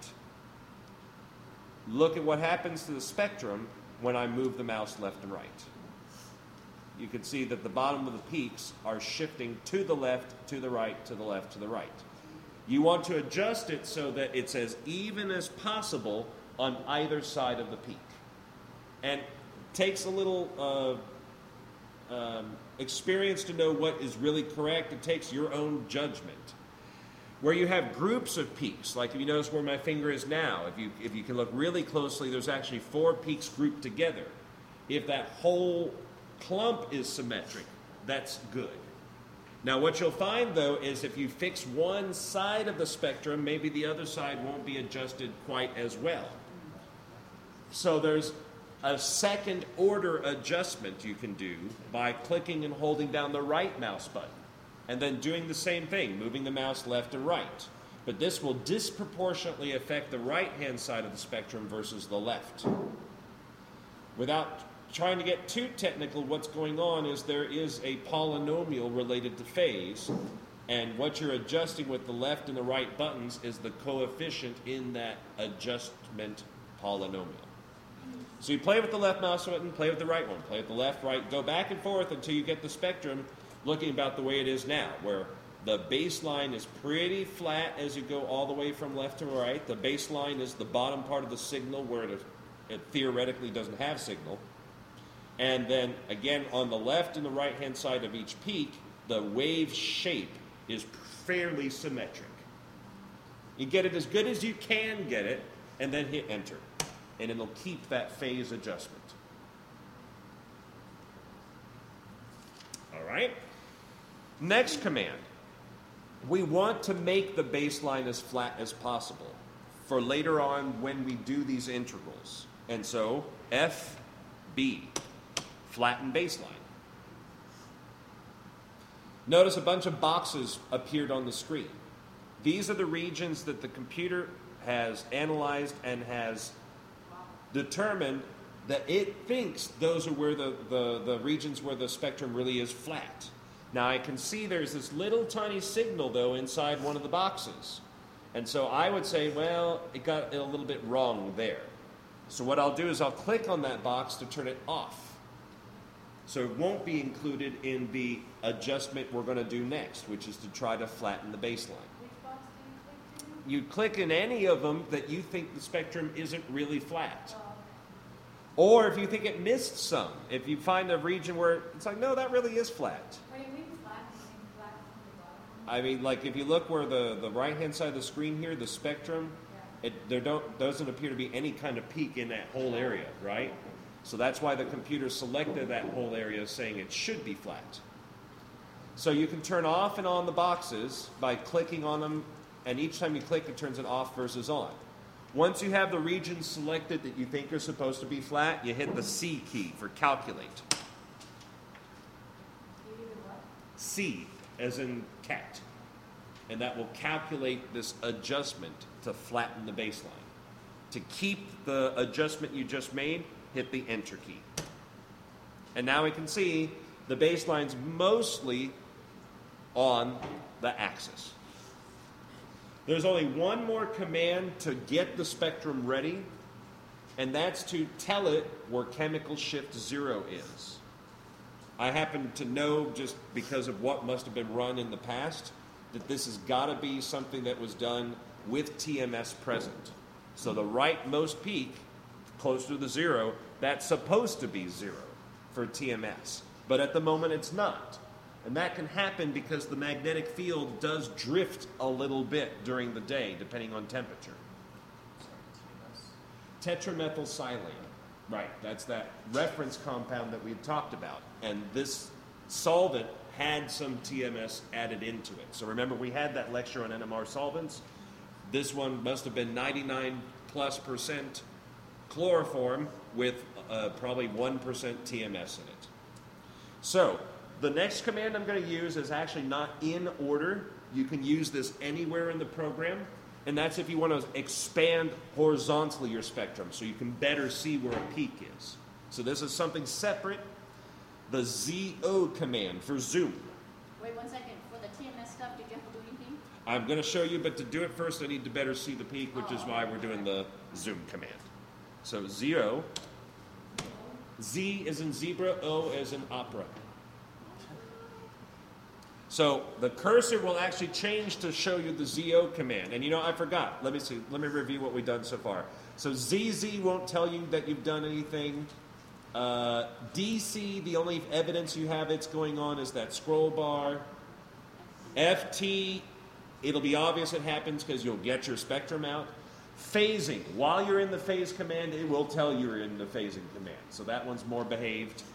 Look at what happens to the spectrum when I move the mouse left and right. You can see that the bottom of the peaks are shifting to the left, to the right, to the left, to the right. You want to adjust it so that it's as even as possible on either side of the peak. And it takes a little experience to know what is really correct. It takes your own judgment. Where you have groups of peaks, like if you notice where my finger is now, if you can look really closely, there's actually 4 peaks grouped together. If that whole clump is symmetric, that's good. Now what you'll find, though, is if you fix one side of the spectrum, maybe the other side won't be adjusted quite as well. So there's a second order adjustment you can do by clicking and holding down the right mouse button, and then doing the same thing, moving the mouse left and right. But this will disproportionately affect the right-hand side of the spectrum versus the left. Without trying to get too technical, what's going on is there is a polynomial related to phase, and what you're adjusting with the left and the right buttons is the coefficient in that adjustment polynomial. So you play with the left mouse button, play with the right one, play with the left, right, go back and forth until you get the spectrum looking about the way it is now, where the baseline is pretty flat as you go all the way from left to right. The baseline is the bottom part of the signal where it theoretically doesn't have signal. And then, again, on the left and the right-hand side of each peak, the wave shape is fairly symmetric. You get it as good as you can get it, and then hit Enter. And it'll keep that phase adjustment. All right? Next command. We want to make the baseline as flat as possible for later on when we do these integrals. And so, FB, flatten baseline. Notice a bunch of boxes appeared on the screen. These are the regions that the computer has analyzed and has determined that it thinks those are where the regions where the spectrum really is flat. Now I can see there's this little tiny signal, though, inside one of the boxes. And so I would say, well, it got it a little bit wrong there. So what I'll do is I'll click on that box to turn it off. So it won't be included in the adjustment we're going to do next, which is to try to flatten the baseline. Which box do you click to? You click in any of them that you think the spectrum isn't really flat. Or if you think it missed some. If you find a region where it's like, no, that really is flat. What do you mean flat? Do you mean flat on the bottom? I mean, like if you look where the right-hand side of the screen here, the spectrum, there doesn't appear to be any kind of peak in that whole area, right? So that's why the computer selected that whole area, saying it should be flat. So you can turn off and on the boxes by clicking on them, and each time you click, it turns it off versus on. Once you have the regions selected that you think are supposed to be flat, you hit the C key for calculate. You do what? C, as in cat. And that will calculate this adjustment to flatten the baseline. To keep the adjustment you just made, hit the Enter key. And now we can see the baseline's mostly on the axis. There's only one more command to get the spectrum ready, and that's to tell it where chemical shift 0 is. I happen to know, just because of what must have been run in the past, that this has got to be something that was done with TMS present. So the rightmost peak, close to the 0, that's supposed to be 0 for TMS. But at the moment it's not. And that can happen because the magnetic field does drift a little bit during the day, depending on temperature. Tetramethylsilane. Right, that's that reference compound that we had talked about. And this solvent had some TMS added into it. So remember, we had that lecture on NMR solvents. This one must have been 99+% chloroform with probably 1% TMS in it. So the next command I'm going to use is actually not in order. You can use this anywhere in the program. And that's if you want to expand horizontally your spectrum so you can better see where a peak is. So this is something separate. The ZO command for zoom. Wait 1 second. For the TMS stuff, did you have to do anything? I'm going to show you, but to do it first I need to better see the peak, which is why we're doing the zoom command. So ZO. Z is in zebra, O is in opera. So the cursor will actually change to show you the ZO command. And you know, I forgot. Let me see. Let me review what we've done so far. So ZZ won't tell you that you've done anything. DC, the only evidence you have it's going on is that scroll bar. FT, it'll be obvious it happens because you'll get your spectrum out. Phasing, while you're in the phase command, it will tell you you're in the phasing command. So that one's more behaved.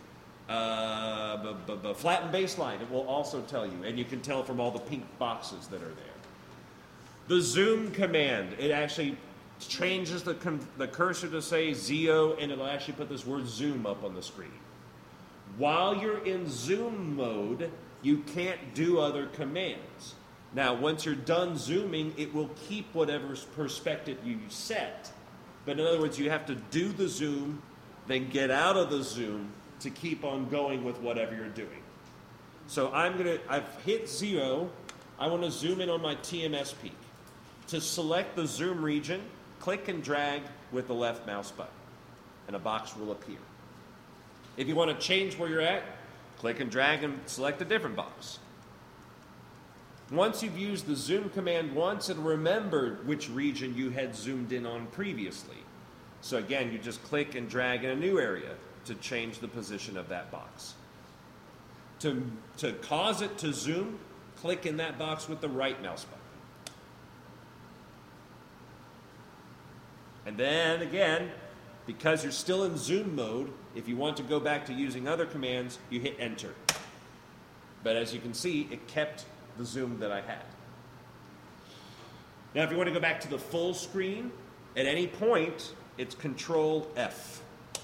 Flatten baseline, it will also tell you, and you can tell from all the pink boxes that are there. The zoom command, it actually changes the cursor to say ZO, and it'll actually put this word zoom up on the screen. While you're in zoom mode, you can't do other commands. Now, once you're done zooming, it will keep whatever perspective you set. But in other words, you have to do the zoom, then get out of the zoom, to keep on going with whatever you're doing. So I've hit 0. I want to zoom in on my TMS peak. To select the zoom region, click and drag with the left mouse button, and a box will appear. If you want to change where you're at, click and drag and select a different box. Once you've used the zoom command once, it'll remember which region you had zoomed in on previously. So again, you just click and drag in a new area to change the position of that box. To cause it to zoom, click in that box with the right mouse button. And then again, because you're still in zoom mode, if you want to go back to using other commands, you hit enter. But as you can see, it kept the zoom that I had. Now if you want to go back to the full screen, at any point, it's Control F.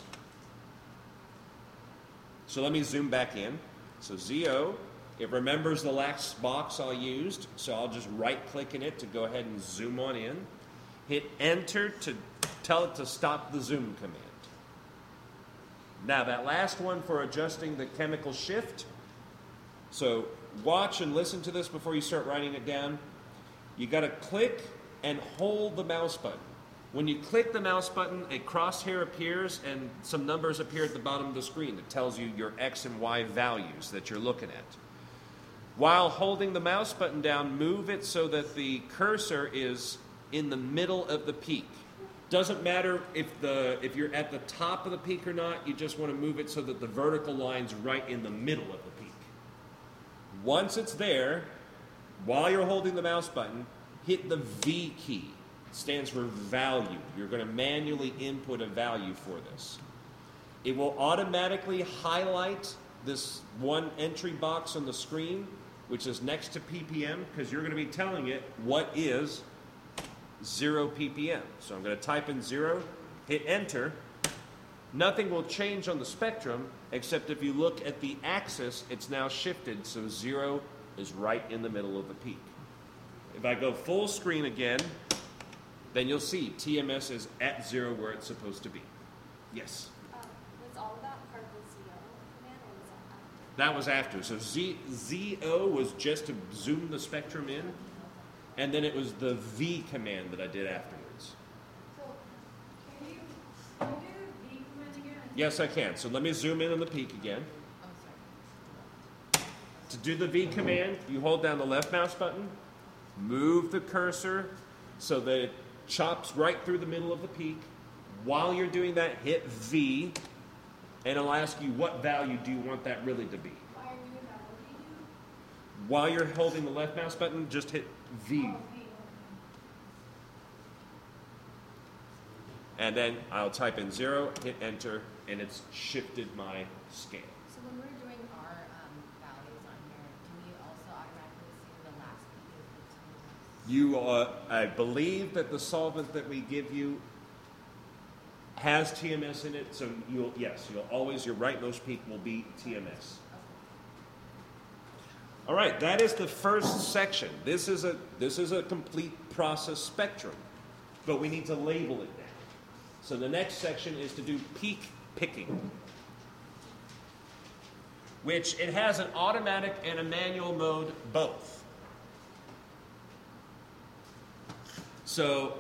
So let me zoom back in. So ZO, it remembers the last box I used, so I'll just right-click in it to go ahead and zoom on in. Hit Enter to tell it to stop the zoom command. Now that last one for adjusting the chemical shift, so watch and listen to this before you start writing it down. You got to click and hold the mouse button. When you click the mouse button, a crosshair appears and some numbers appear at the bottom of the screen. It tells you your X and Y values that you're looking at. While holding the mouse button down, move it so that the cursor is in the middle of the peak. Doesn't matter if you're at the top of the peak or not, you just want to move it so that the vertical line's right in the middle of the peak. Once it's there, while you're holding the mouse button, hit the V key. Stands for value. You're going to manually input a value for this. It will automatically highlight this one entry box on the screen, which is next to ppm, because you're going to be telling it what is 0 ppm. So I'm going to type in 0, hit enter. Nothing will change on the spectrum, except if you look at the axis, it's now shifted, so 0 is right in the middle of the peak. If I go full screen again, then you'll see TMS is at 0 where it's supposed to be. Yes? Was all of that part of the ZO command, or was that after? That was after. So ZO was just to zoom the spectrum in, and then it was the V command that I did afterwards. So, can you Yes, I can. So let me zoom in on the peak again. Oh, sorry. To do the V command, you hold down the left mouse button, move the cursor so that it chops right through the middle of the peak. While you're doing that, hit V, and it'll ask you what value do you want that really to be. Why are you doing that? What do you do? While you're holding the left mouse button, just hit V. Oh, V. And then I'll type in 0, hit enter, and it's shifted my scale. So when we're doing our values on here, can we also automatically see the last peak of the TMS? I believe that the solvent that we give you has TMS in it, so you'll always, your rightmost peak will be TMS. All right, that is the first section. This is a complete process spectrum, but we need to label it now. So the next section is to do peak picking, which it has an automatic and a manual mode both. So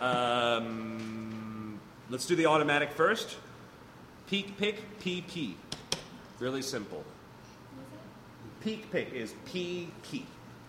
let's do the automatic first. Peak pick, PP. Really simple. Peak pick is PP.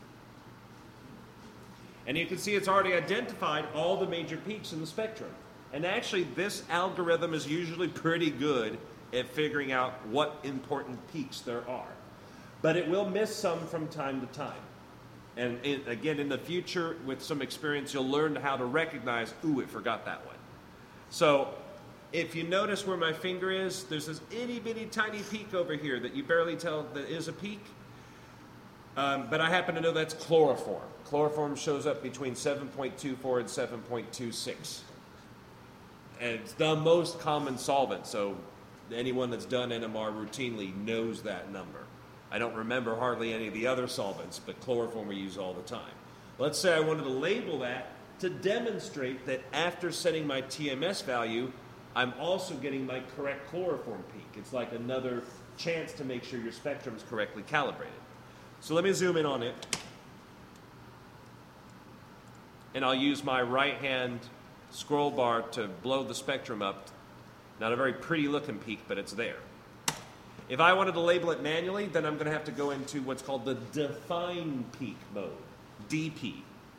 And you can see it's already identified all the major peaks in the spectrum. And actually, this algorithm is usually pretty good at figuring out what important peaks there are. But it will miss some from time to time. And again, in the future, with some experience, you'll learn how to recognize, ooh, it forgot that one. So if you notice where my finger is, there's this itty-bitty tiny peak over here that you barely tell that is a peak. But I happen to know that's chloroform. Chloroform shows up between 7.24 and 7.26. And it's the most common solvent, so anyone that's done NMR routinely knows that number. I don't remember hardly any of the other solvents, but chloroform we use all the time. Let's say I wanted to label that to demonstrate that after setting my TMS value, I'm also getting my correct chloroform peak. It's like another chance to make sure your spectrum is correctly calibrated. So let me zoom in on it. And I'll use my right hand scroll bar to blow the spectrum up. Not a very pretty looking peak, but it's there. If I wanted to label it manually, then I'm going to have to go into what's called the define peak mode, DP.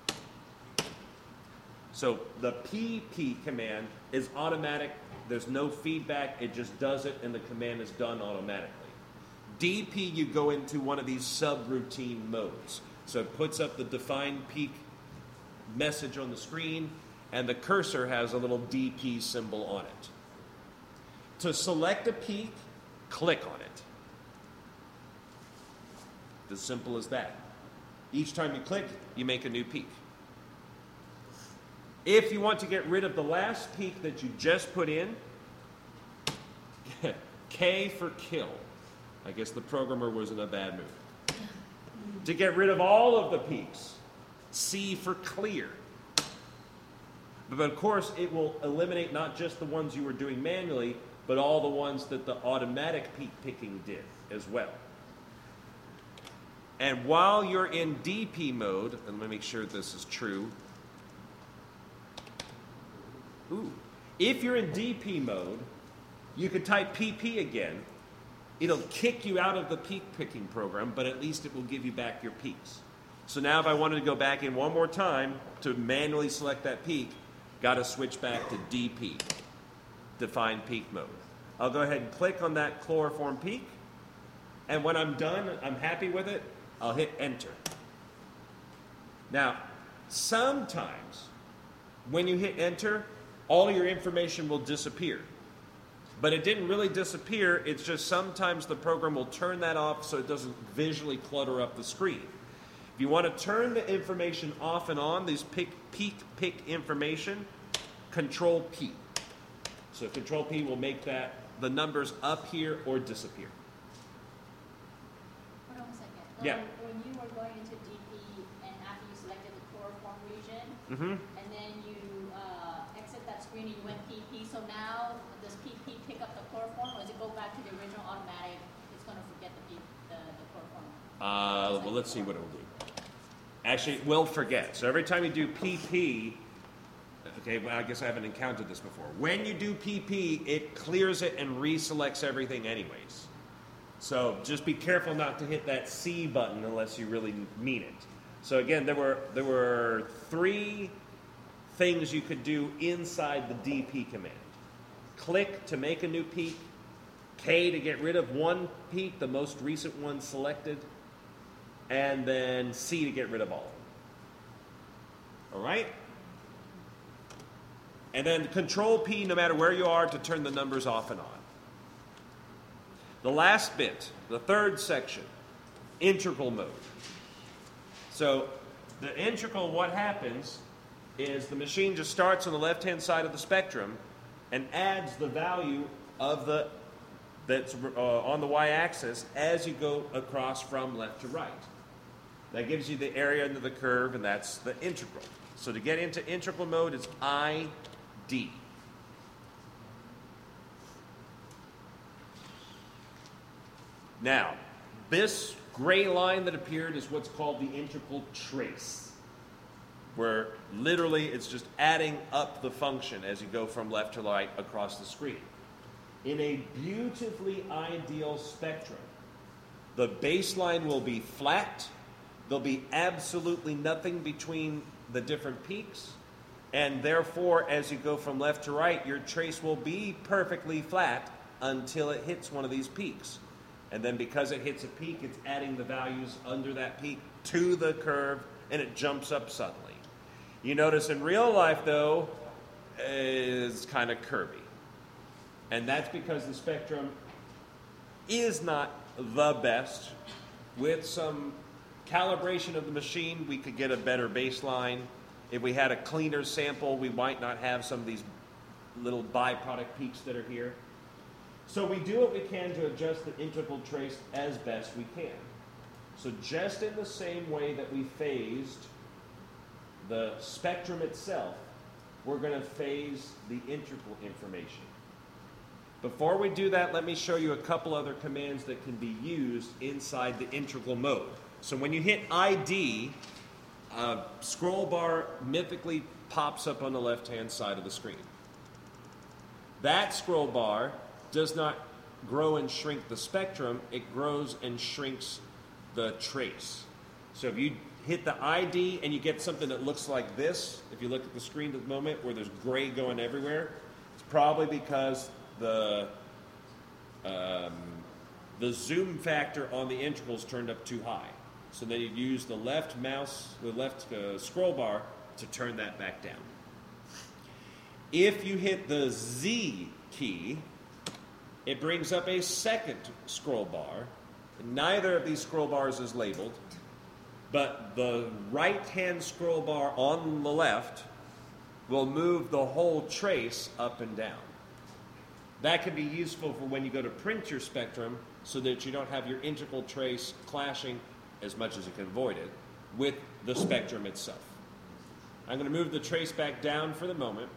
So the PP command is automatic. There's no feedback. It just does it, and the command is done automatically. DP, you go into one of these subroutine modes. So it puts up the define peak message on the screen, and the cursor has a little DP symbol on it. To select a peak, click on it. As simple as that. Each time you click, you make a new peak. If you want to get rid of the last peak that you just put in, K for kill. I guess the programmer was in a bad mood. To get rid of all of the peaks, C for clear. But of course, it will eliminate not just the ones you were doing manually, but all the ones that the automatic peak picking did as well. And while you're in DP mode, and let me make sure this is true. If you're in DP mode, you could type PP again. It'll kick you out of the peak picking program, but at least it will give you back your peaks. So now if I wanted to go back in one more time to manually select that peak, got to switch back to DP, define peak mode. I'll go ahead and click on that chloroform peak, and when I'm done, I'm happy with it, I'll hit enter. Now, sometimes when you hit enter, all your information will disappear. But it didn't really disappear, it's just sometimes the program will turn that off so it doesn't visually clutter up the screen. If you want to turn the information off and on, these peak information, Control P. So Control P will make that the numbers up here or disappear. Hold on a second. Yeah. When you were going into DP and after you selected the chloroform region, and then you exit that screen and you went PP, so now does PP pick up the chloroform, or does it go back to the original automatic? It's going to forget the chloroform. Well, let's see what it will do. Actually, it will forget. So every time you do PP, Okay, well, I guess I haven't encountered this before. When you do PP, it clears it and reselects everything anyways. So just be careful not to hit that C button unless you really mean it. So again, there were 3 things you could do inside the DP command. Click to make a new peak, K to get rid of one peak, the most recent one selected, and then C to get rid of all of them. All right? And then Control P, no matter where you are, to turn the numbers off and on. The last bit, the third section, integral mode. So the integral, what happens is the machine just starts on the left-hand side of the spectrum and adds the value of that's on the y-axis as you go across from left to right. That gives you the area under the curve, and that's the integral. So to get into integral mode, it's ID. Now, this gray line that appeared is what's called the integral trace, where literally it's just adding up the function as you go from left to right across the screen. In a beautifully ideal spectrum, the baseline will be flat, there'll be absolutely nothing between the different peaks, and therefore, as you go from left to right, your trace will be perfectly flat until it hits one of these peaks. And then because it hits a peak, it's adding the values under that peak to the curve, and it jumps up suddenly. You notice in real life, though, is kind of curvy. And that's because the spectrum is not the best. With some calibration of the machine, we could get a better baseline. If we had a cleaner sample, we might not have some of these little byproduct peaks that are here. So we do what we can to adjust the integral trace as best we can. So just in the same way that we phased the spectrum itself, we're going to phase the integral information. Before we do that, let me show you a couple other commands that can be used inside the integral mode. So when you hit ID, a scroll bar mythically pops up on the left-hand side of the screen. That scroll bar does not grow and shrink the spectrum, it grows and shrinks the trace. So if you hit the ID and you get something that looks like this, if you look at the screen at the moment where there's gray going everywhere, it's probably because the zoom factor on the integrals turned up too high. So then you'd use the left scroll bar to turn that back down. If you hit the Z key, it brings up a second scroll bar. Neither of these scroll bars is labeled, but the right-hand scroll bar on the left will move the whole trace up and down. That can be useful for when you go to print your spectrum so that you don't have your integral trace clashing, as much as you can avoid it, with the spectrum itself. I'm going to move the trace back down for the moment.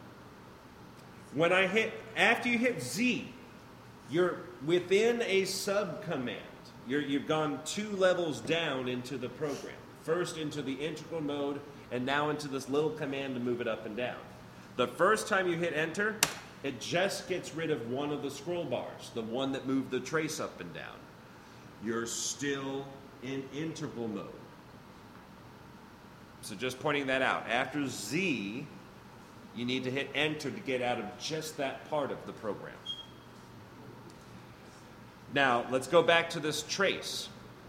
After you hit Z, you're within a sub-command. You've gone 2 levels down into the program. First into the integral mode, and now into this little command to move it up and down. The first time you hit enter, it just gets rid of one of the scroll bars, the one that moved the trace up and down. You're still in integral mode. So just pointing that out. After Z, you need to hit enter to get out of just that part of the program. Now, let's go back to this trace.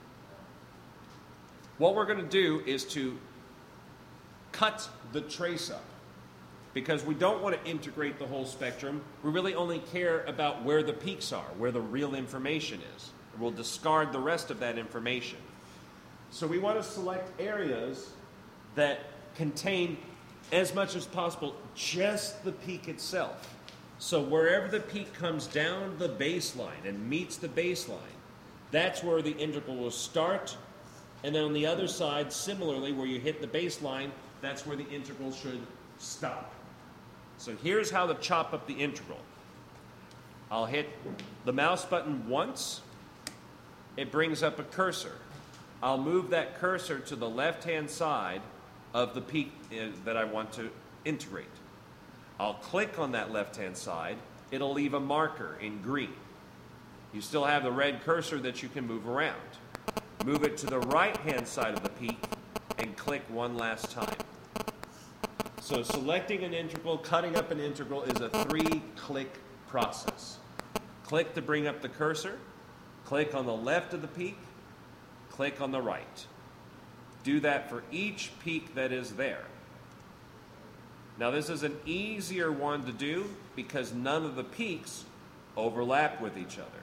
What we're going to do is to cut the trace up, because we don't want to integrate the whole spectrum. We really only care about where the peaks are, where the real information is. We'll discard the rest of that information. So we want to select areas that contain, as much as possible, just the peak itself. So wherever the peak comes down the baseline and meets the baseline, that's where the integral will start. And then on the other side, similarly, where you hit the baseline, that's where the integral should stop. So here's how to chop up the integral. I'll hit the mouse button once. It brings up a cursor. I'll move that cursor to the left-hand side of the peak that I want to integrate. I'll click on that left-hand side. It'll leave a marker in green. You still have the red cursor that you can move around. Move it to the right-hand side of the peak and click one last time. So selecting an integral, cutting up an integral is a 3-click process. Click to bring up the cursor, click on the left of the peak, click on the right. Do that for each peak that is there. Now this is an easier one to do because none of the peaks overlap with each other.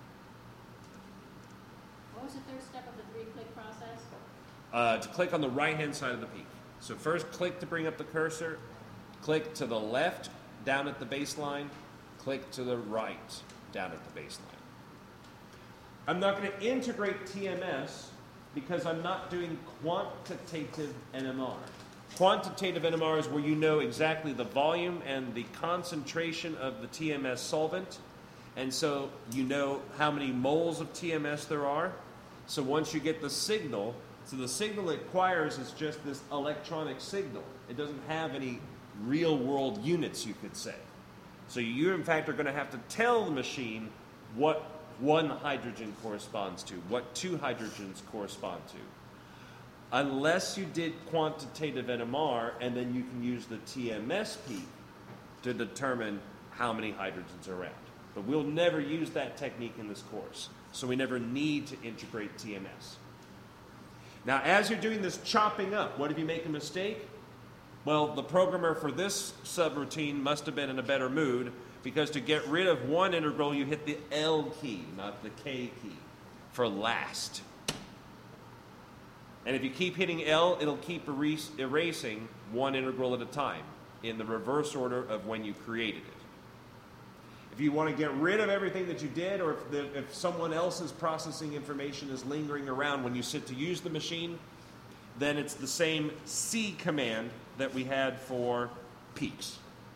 What was the third step of the 3-click process? To click on the right-hand side of the peak. So first click to bring up the cursor, click to the left down at the baseline, click to the right down at the baseline. I'm not going to integrate TMS because I'm not doing quantitative NMR. Quantitative NMR is where you know exactly the volume and the concentration of the TMS solvent, and so you know how many moles of TMS there are. So once you get the signal, so the signal it acquires is just this electronic signal. It doesn't have any real-world units, you could say. So you, in fact, are going to have to tell the machine what one hydrogen corresponds to, what 2 hydrogens correspond to. Unless you did quantitative NMR, and then you can use the TMS peak to determine how many hydrogens are around. But we'll never use that technique in this course, so we never need to integrate TMS. Now, as you're doing this chopping up, what if you make a mistake? Well, the programmer for this subroutine must have been in a better mood, because to get rid of one integral, you hit the L key, not the K key, for last. And if you keep hitting L, it'll keep erasing one integral at a time in the reverse order of when you created it. If you want to get rid of everything that you did, or if someone else's processing information is lingering around when you sit to use the machine, then it's the same C command that we had for peaks.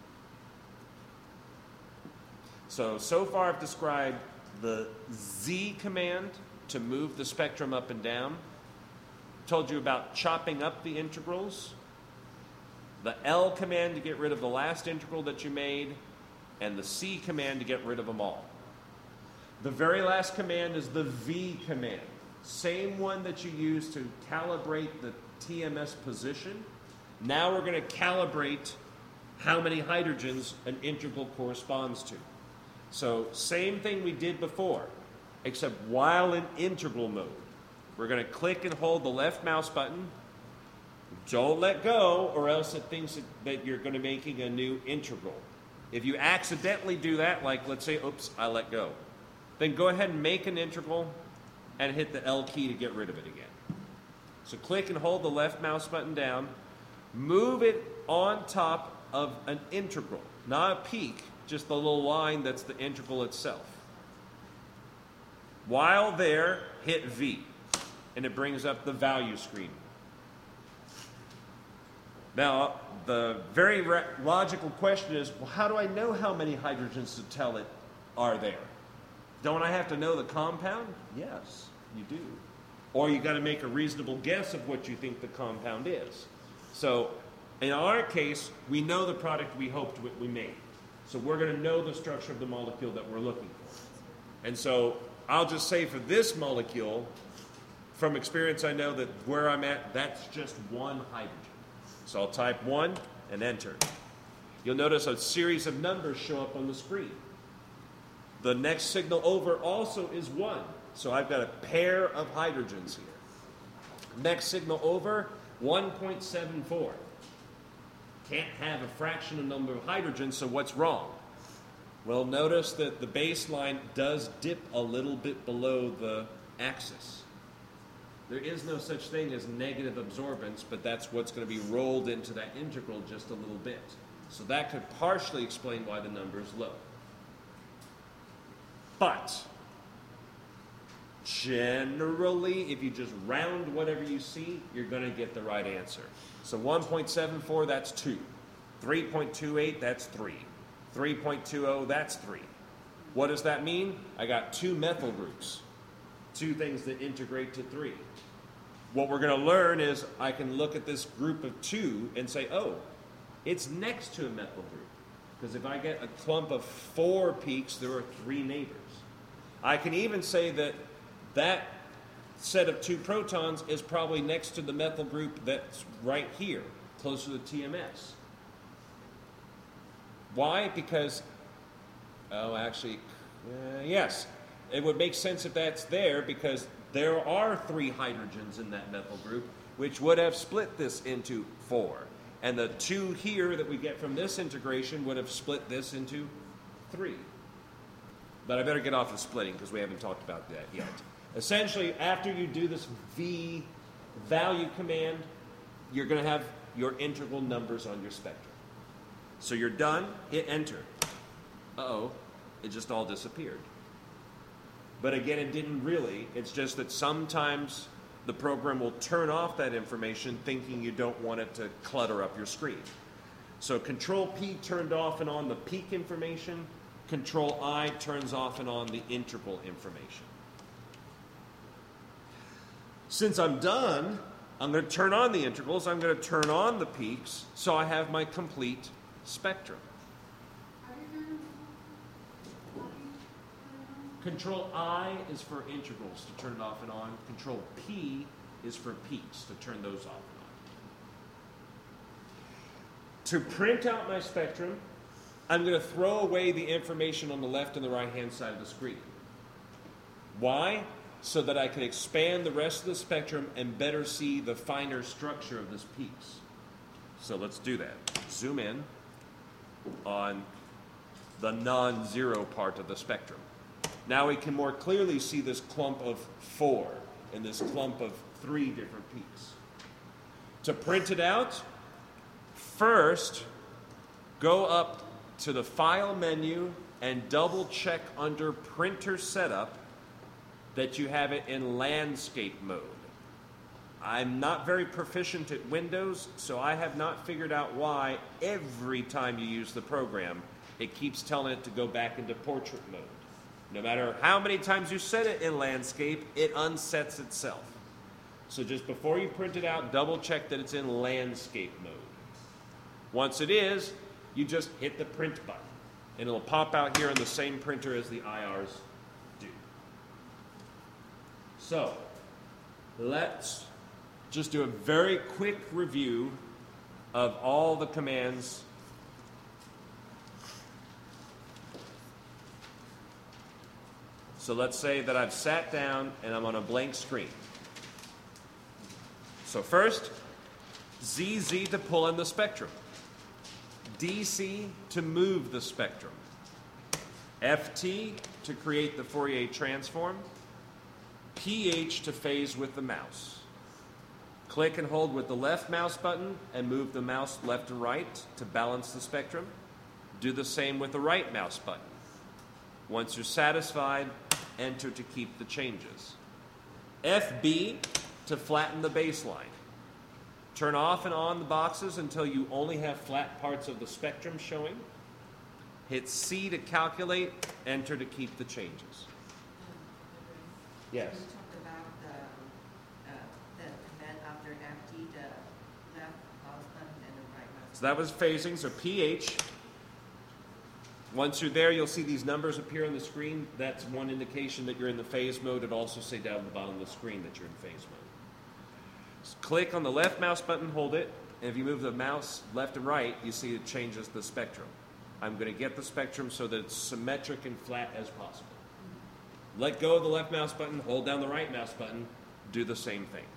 So far I've described the Z command to move the spectrum up and down. Told you about chopping up the integrals. The L command to get rid of the last integral that you made, and the C command to get rid of them all. The very last command is the V command. Same one that you use to calibrate the TMS position. Now we're going to calibrate how many hydrogens an integral corresponds to. So same thing we did before, except while in integral mode. We're going to click and hold the left mouse button. Don't let go, or else it thinks that you're going to be making a new integral. If you accidentally do that, like let's say, oops, I let go, then go ahead and make an integral and hit the L key to get rid of it again. So click and hold the left mouse button down. Move it on top of an integral, not a peak, just the little line that's the integral itself. While there, hit V, and it brings up the value screen. Now, the very logical question is, well, how do I know how many hydrogens to tell it are there? Don't I have to know the compound? Yes, you do. Or you got to make a reasonable guess of what you think the compound is. So, in our case, we know the product we hoped we made. So we're going to know the structure of the molecule that we're looking for. And so I'll just say for this molecule, from experience I know that where I'm at, that's just one hydrogen. So I'll type 1 and enter. You'll notice a series of numbers show up on the screen. The next signal over also is 1. So I've got a pair of hydrogens here. Next signal over, 1.74. Can't have a fractional number of hydrogens, so what's wrong? Well, notice that the baseline does dip a little bit below the axis. There is no such thing as negative absorbance, but that's what's going to be rolled into that integral just a little bit. So that could partially explain why the number is low. But generally, if you just round whatever you see, you're going to get the right answer. So 1.74, that's 2. 3.28, that's 3. 3.20, that's 3. What does that mean? I got 2 methyl groups. 2 things that integrate to 3. What we're going to learn is I can look at this group of 2 and say, oh, it's next to a methyl group. Because if I get a clump of 4 peaks, there are 3 neighbors. I can even say that that set of 2 protons is probably next to the methyl group that's right here, close to the TMS. Why? Because, yes, it would make sense if that's there, because there are 3 hydrogens in that methyl group, which would have split this into 4. And the 2 here that we get from this integration would have split this into 3. But I better get off the splitting because we haven't talked about that yet. Essentially, after you do this V value command, you're going to have your integral numbers on your spectrum. So you're done, hit enter. Uh-oh, it just all disappeared. But again, it didn't really. It's just that sometimes the program will turn off that information thinking you don't want it to clutter up your screen. So Control P turned off and on the peak information. Control I turns off and on the integral information. Since I'm done, I'm going to turn on the integrals. I'm going to turn on the peaks so I have my complete spectrum. Control I is for integrals to turn it off and on. Control P is for peaks to turn those off and on. To print out my spectrum, I'm going to throw away the information on the left and the right-hand side of the screen. Why? So that I can expand the rest of the spectrum and better see the finer structure of this peaks. So let's do that. Zoom in on the non-zero part of the spectrum. Now we can more clearly see this clump of 4 and this clump of 3 different peaks. To print it out, first go up to the File menu and double check under Printer Setup that you have it in landscape mode. I'm not very proficient at Windows, so I have not figured out why every time you use the program, it keeps telling it to go back into portrait mode. No matter how many times you set it in landscape, it unsets itself. So just before you print it out, double check that it's in landscape mode. Once it is, you just hit the print button, and it'll pop out here on the same printer as the IRs do. So, let's just do a very quick review of all the commands. So let's say that I've sat down and I'm on a blank screen. So first, ZZ to pull in the spectrum. DC to move the spectrum. FT to create the Fourier transform. PH to phase with the mouse. Click and hold with the left mouse button and move the mouse left to right to balance the spectrum. Do the same with the right mouse button. Once you're satisfied, enter to keep the changes. FB to flatten the baseline. Turn off and on the boxes until you only have flat parts of the spectrum showing. Hit C to calculate, enter to keep the changes. Yes? You talked about the command after FT, the left mouse button and the right mouse button. So that was phasing, so PH. Once you're there, you'll see these numbers appear on the screen. That's one indication that you're in the phase mode. It'll also say down the bottom of the screen that you're in phase mode. Just click on the left mouse button, hold it, and if you move the mouse left and right, you see it changes the spectrum. I'm going to get the spectrum so that it's symmetric and flat as possible. Let go of the left mouse button, hold down the right mouse button, do the same thing.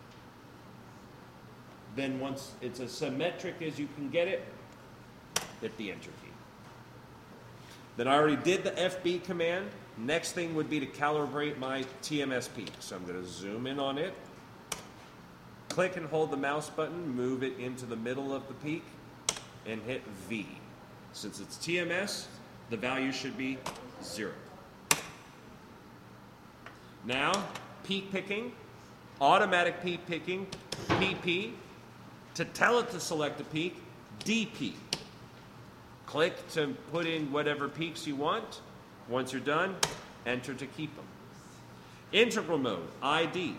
Then once it's as symmetric as you can get it, hit the enter key. Then I already did the FB command. Next thing would be to calibrate my TMS peak. So I'm going to zoom in on it. Click and hold the mouse button, move it into the middle of the peak, and hit V. Since it's TMS, the value should be 0. Now, peak picking, automatic peak picking, PP. To tell it to select a peak, DP. Click to put in whatever peaks you want. Once you're done, enter to keep them. Integral mode, ID.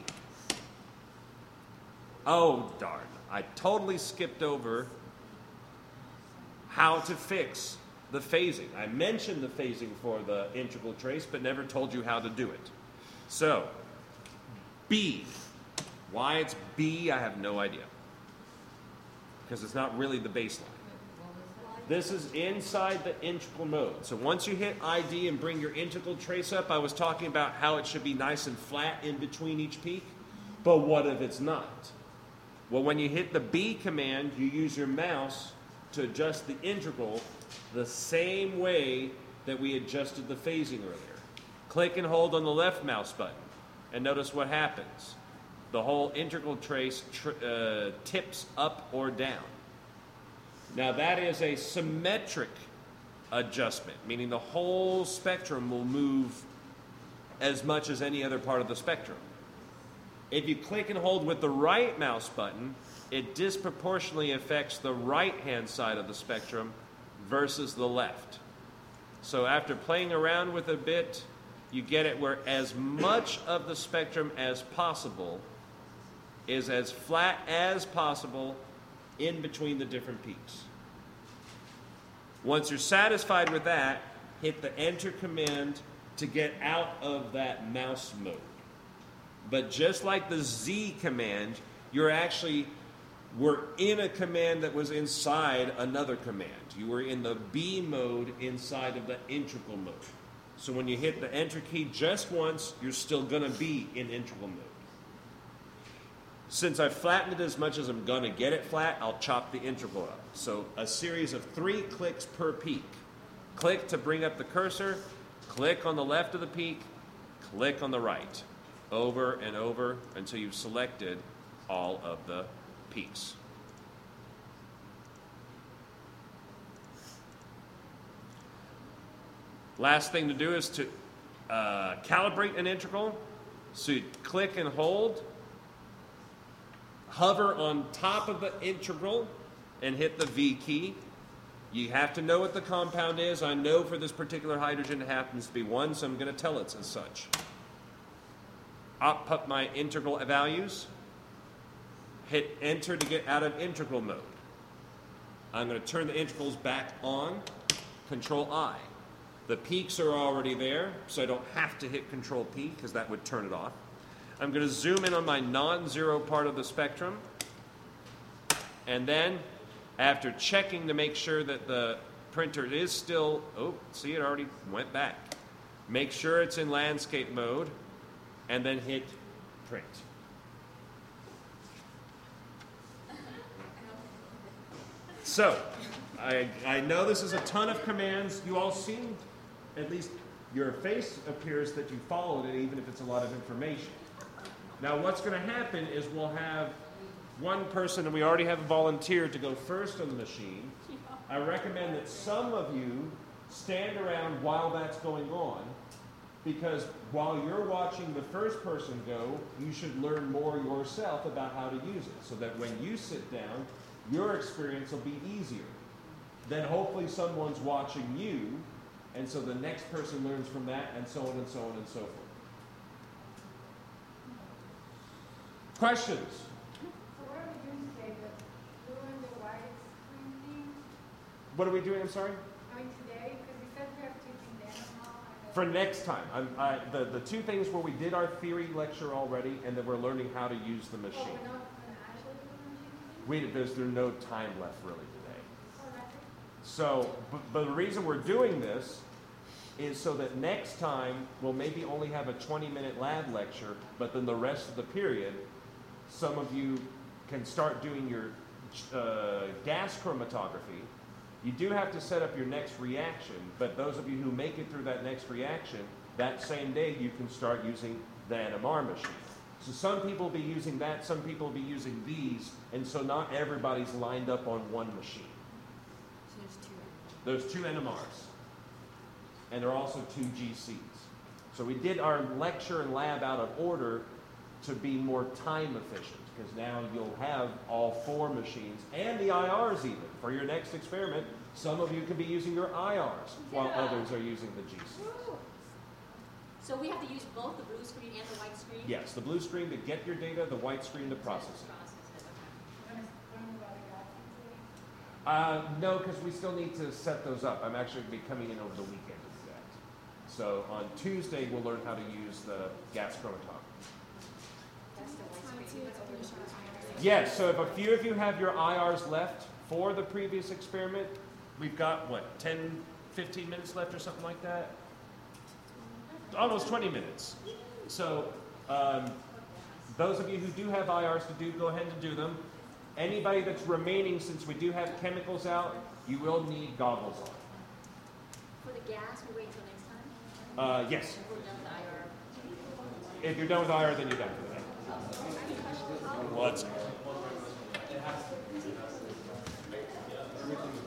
Oh, darn. I totally skipped over how to fix the phasing. I mentioned the phasing for the integral trace, but never told you how to do it. So, B. Why it's B, I have no idea. Because it's not really the baseline. This is inside the integral mode. So once you hit ID and bring your integral trace up, I was talking about how it should be nice and flat in between each peak. But what if it's not? Well, when you hit the B command, you use your mouse to adjust the integral the same way that we adjusted the phasing earlier. Click and hold on the left mouse button, and notice what happens. The whole integral trace tips up or down. Now that is a symmetric adjustment, meaning the whole spectrum will move as much as any other part of the spectrum. If you click and hold with the right mouse button, it disproportionately affects the right-hand side of the spectrum versus the left. So after playing around with it a bit, you get it where as much of the spectrum as possible is as flat as possible in between the different peaks. Once you're satisfied with that, hit the Enter command to get out of that mouse mode. But just like the Z command, you're actually were in a command that was inside another command. You were in the B mode inside of the integral mode. So when you hit the Enter key just once, you're still going to be in integral mode. Since I've flattened it as much as I'm going to get it flat, I'll chop the integral up. So a series of 3 clicks per peak. Click to bring up the cursor, click on the left of the peak, click on the right. Over and over until you've selected all of the peaks. Last thing to do is to calibrate an integral. So you click and hold, hover on top of the integral, and hit the V key. You have to know what the compound is. I know for this particular hydrogen it happens to be 1, so I'm going to tell it as such. Up my integral values. Hit Enter to get out of integral mode. I'm going to turn the integrals back on. Control I. The peaks are already there, so I don't have to hit Control P because that would turn it off. I'm going to zoom in on my non-zero part of the spectrum. And then, after checking to make sure that the printer is still, oh, see, it already went back. Make sure it's in landscape mode, and then hit Print. So, I know this is a ton of commands. You all seem, at least your face appears that you followed it, even if it's a lot of information. Now what's going to happen is we'll have one person, and we already have a volunteer to go first on the machine. I recommend that some of you stand around while that's going on, because while you're watching the first person go, you should learn more yourself about how to use it, so that when you sit down, your experience will be easier. Then hopefully someone's watching you, and so the next person learns from that, and so on and so on and so forth. Questions? So what are we doing today? Doing the widescreen thing? What are we doing, I'm sorry? I mean today, because we said we have to take them now. For next time. The 2 things where we did our theory lecture already, and then we're learning how to use the machine. Oh, we're not going to actually do the machine? There's no time left really today. Oh, that's it. So, but the reason we're doing this is so that next time we'll maybe only have a 20-minute lab lecture, but then the rest of the period, some of you can start doing your gas chromatography. You do have to set up your next reaction, but those of you who make it through that next reaction, that same day you can start using the NMR machine. So some people will be using that, some people will be using these, and so not everybody's lined up on one machine. There's 2 NMRs, and there are also 2 GCs. So we did our lecture and lab out of order to be more time efficient, because now you'll have all 4 machines, and the IRs even. For your next experiment, some of you can be using your IRs, while others are using the GCs. Woo. So we have to use both the blue screen and the white screen? Yes, the blue screen to get your data, the white screen to process it. When is about the gas No, because we still need to set those up. I'm actually going to be coming in over the weekend to do that. So on Tuesday, we'll learn how to use the gas chromatograph. Yes, so if a few of you have your IRs left for the previous experiment, we've got, what, 10, 15 minutes left or something like that? Almost 20 minutes. So those of you who do have IRs to do, go ahead and do them. Anybody that's remaining, since we do have chemicals out, you will need goggles on. For the gas, we wait until next time? Yes. We're done with IR. If you're done with IR, then you're done for the day. Well, that's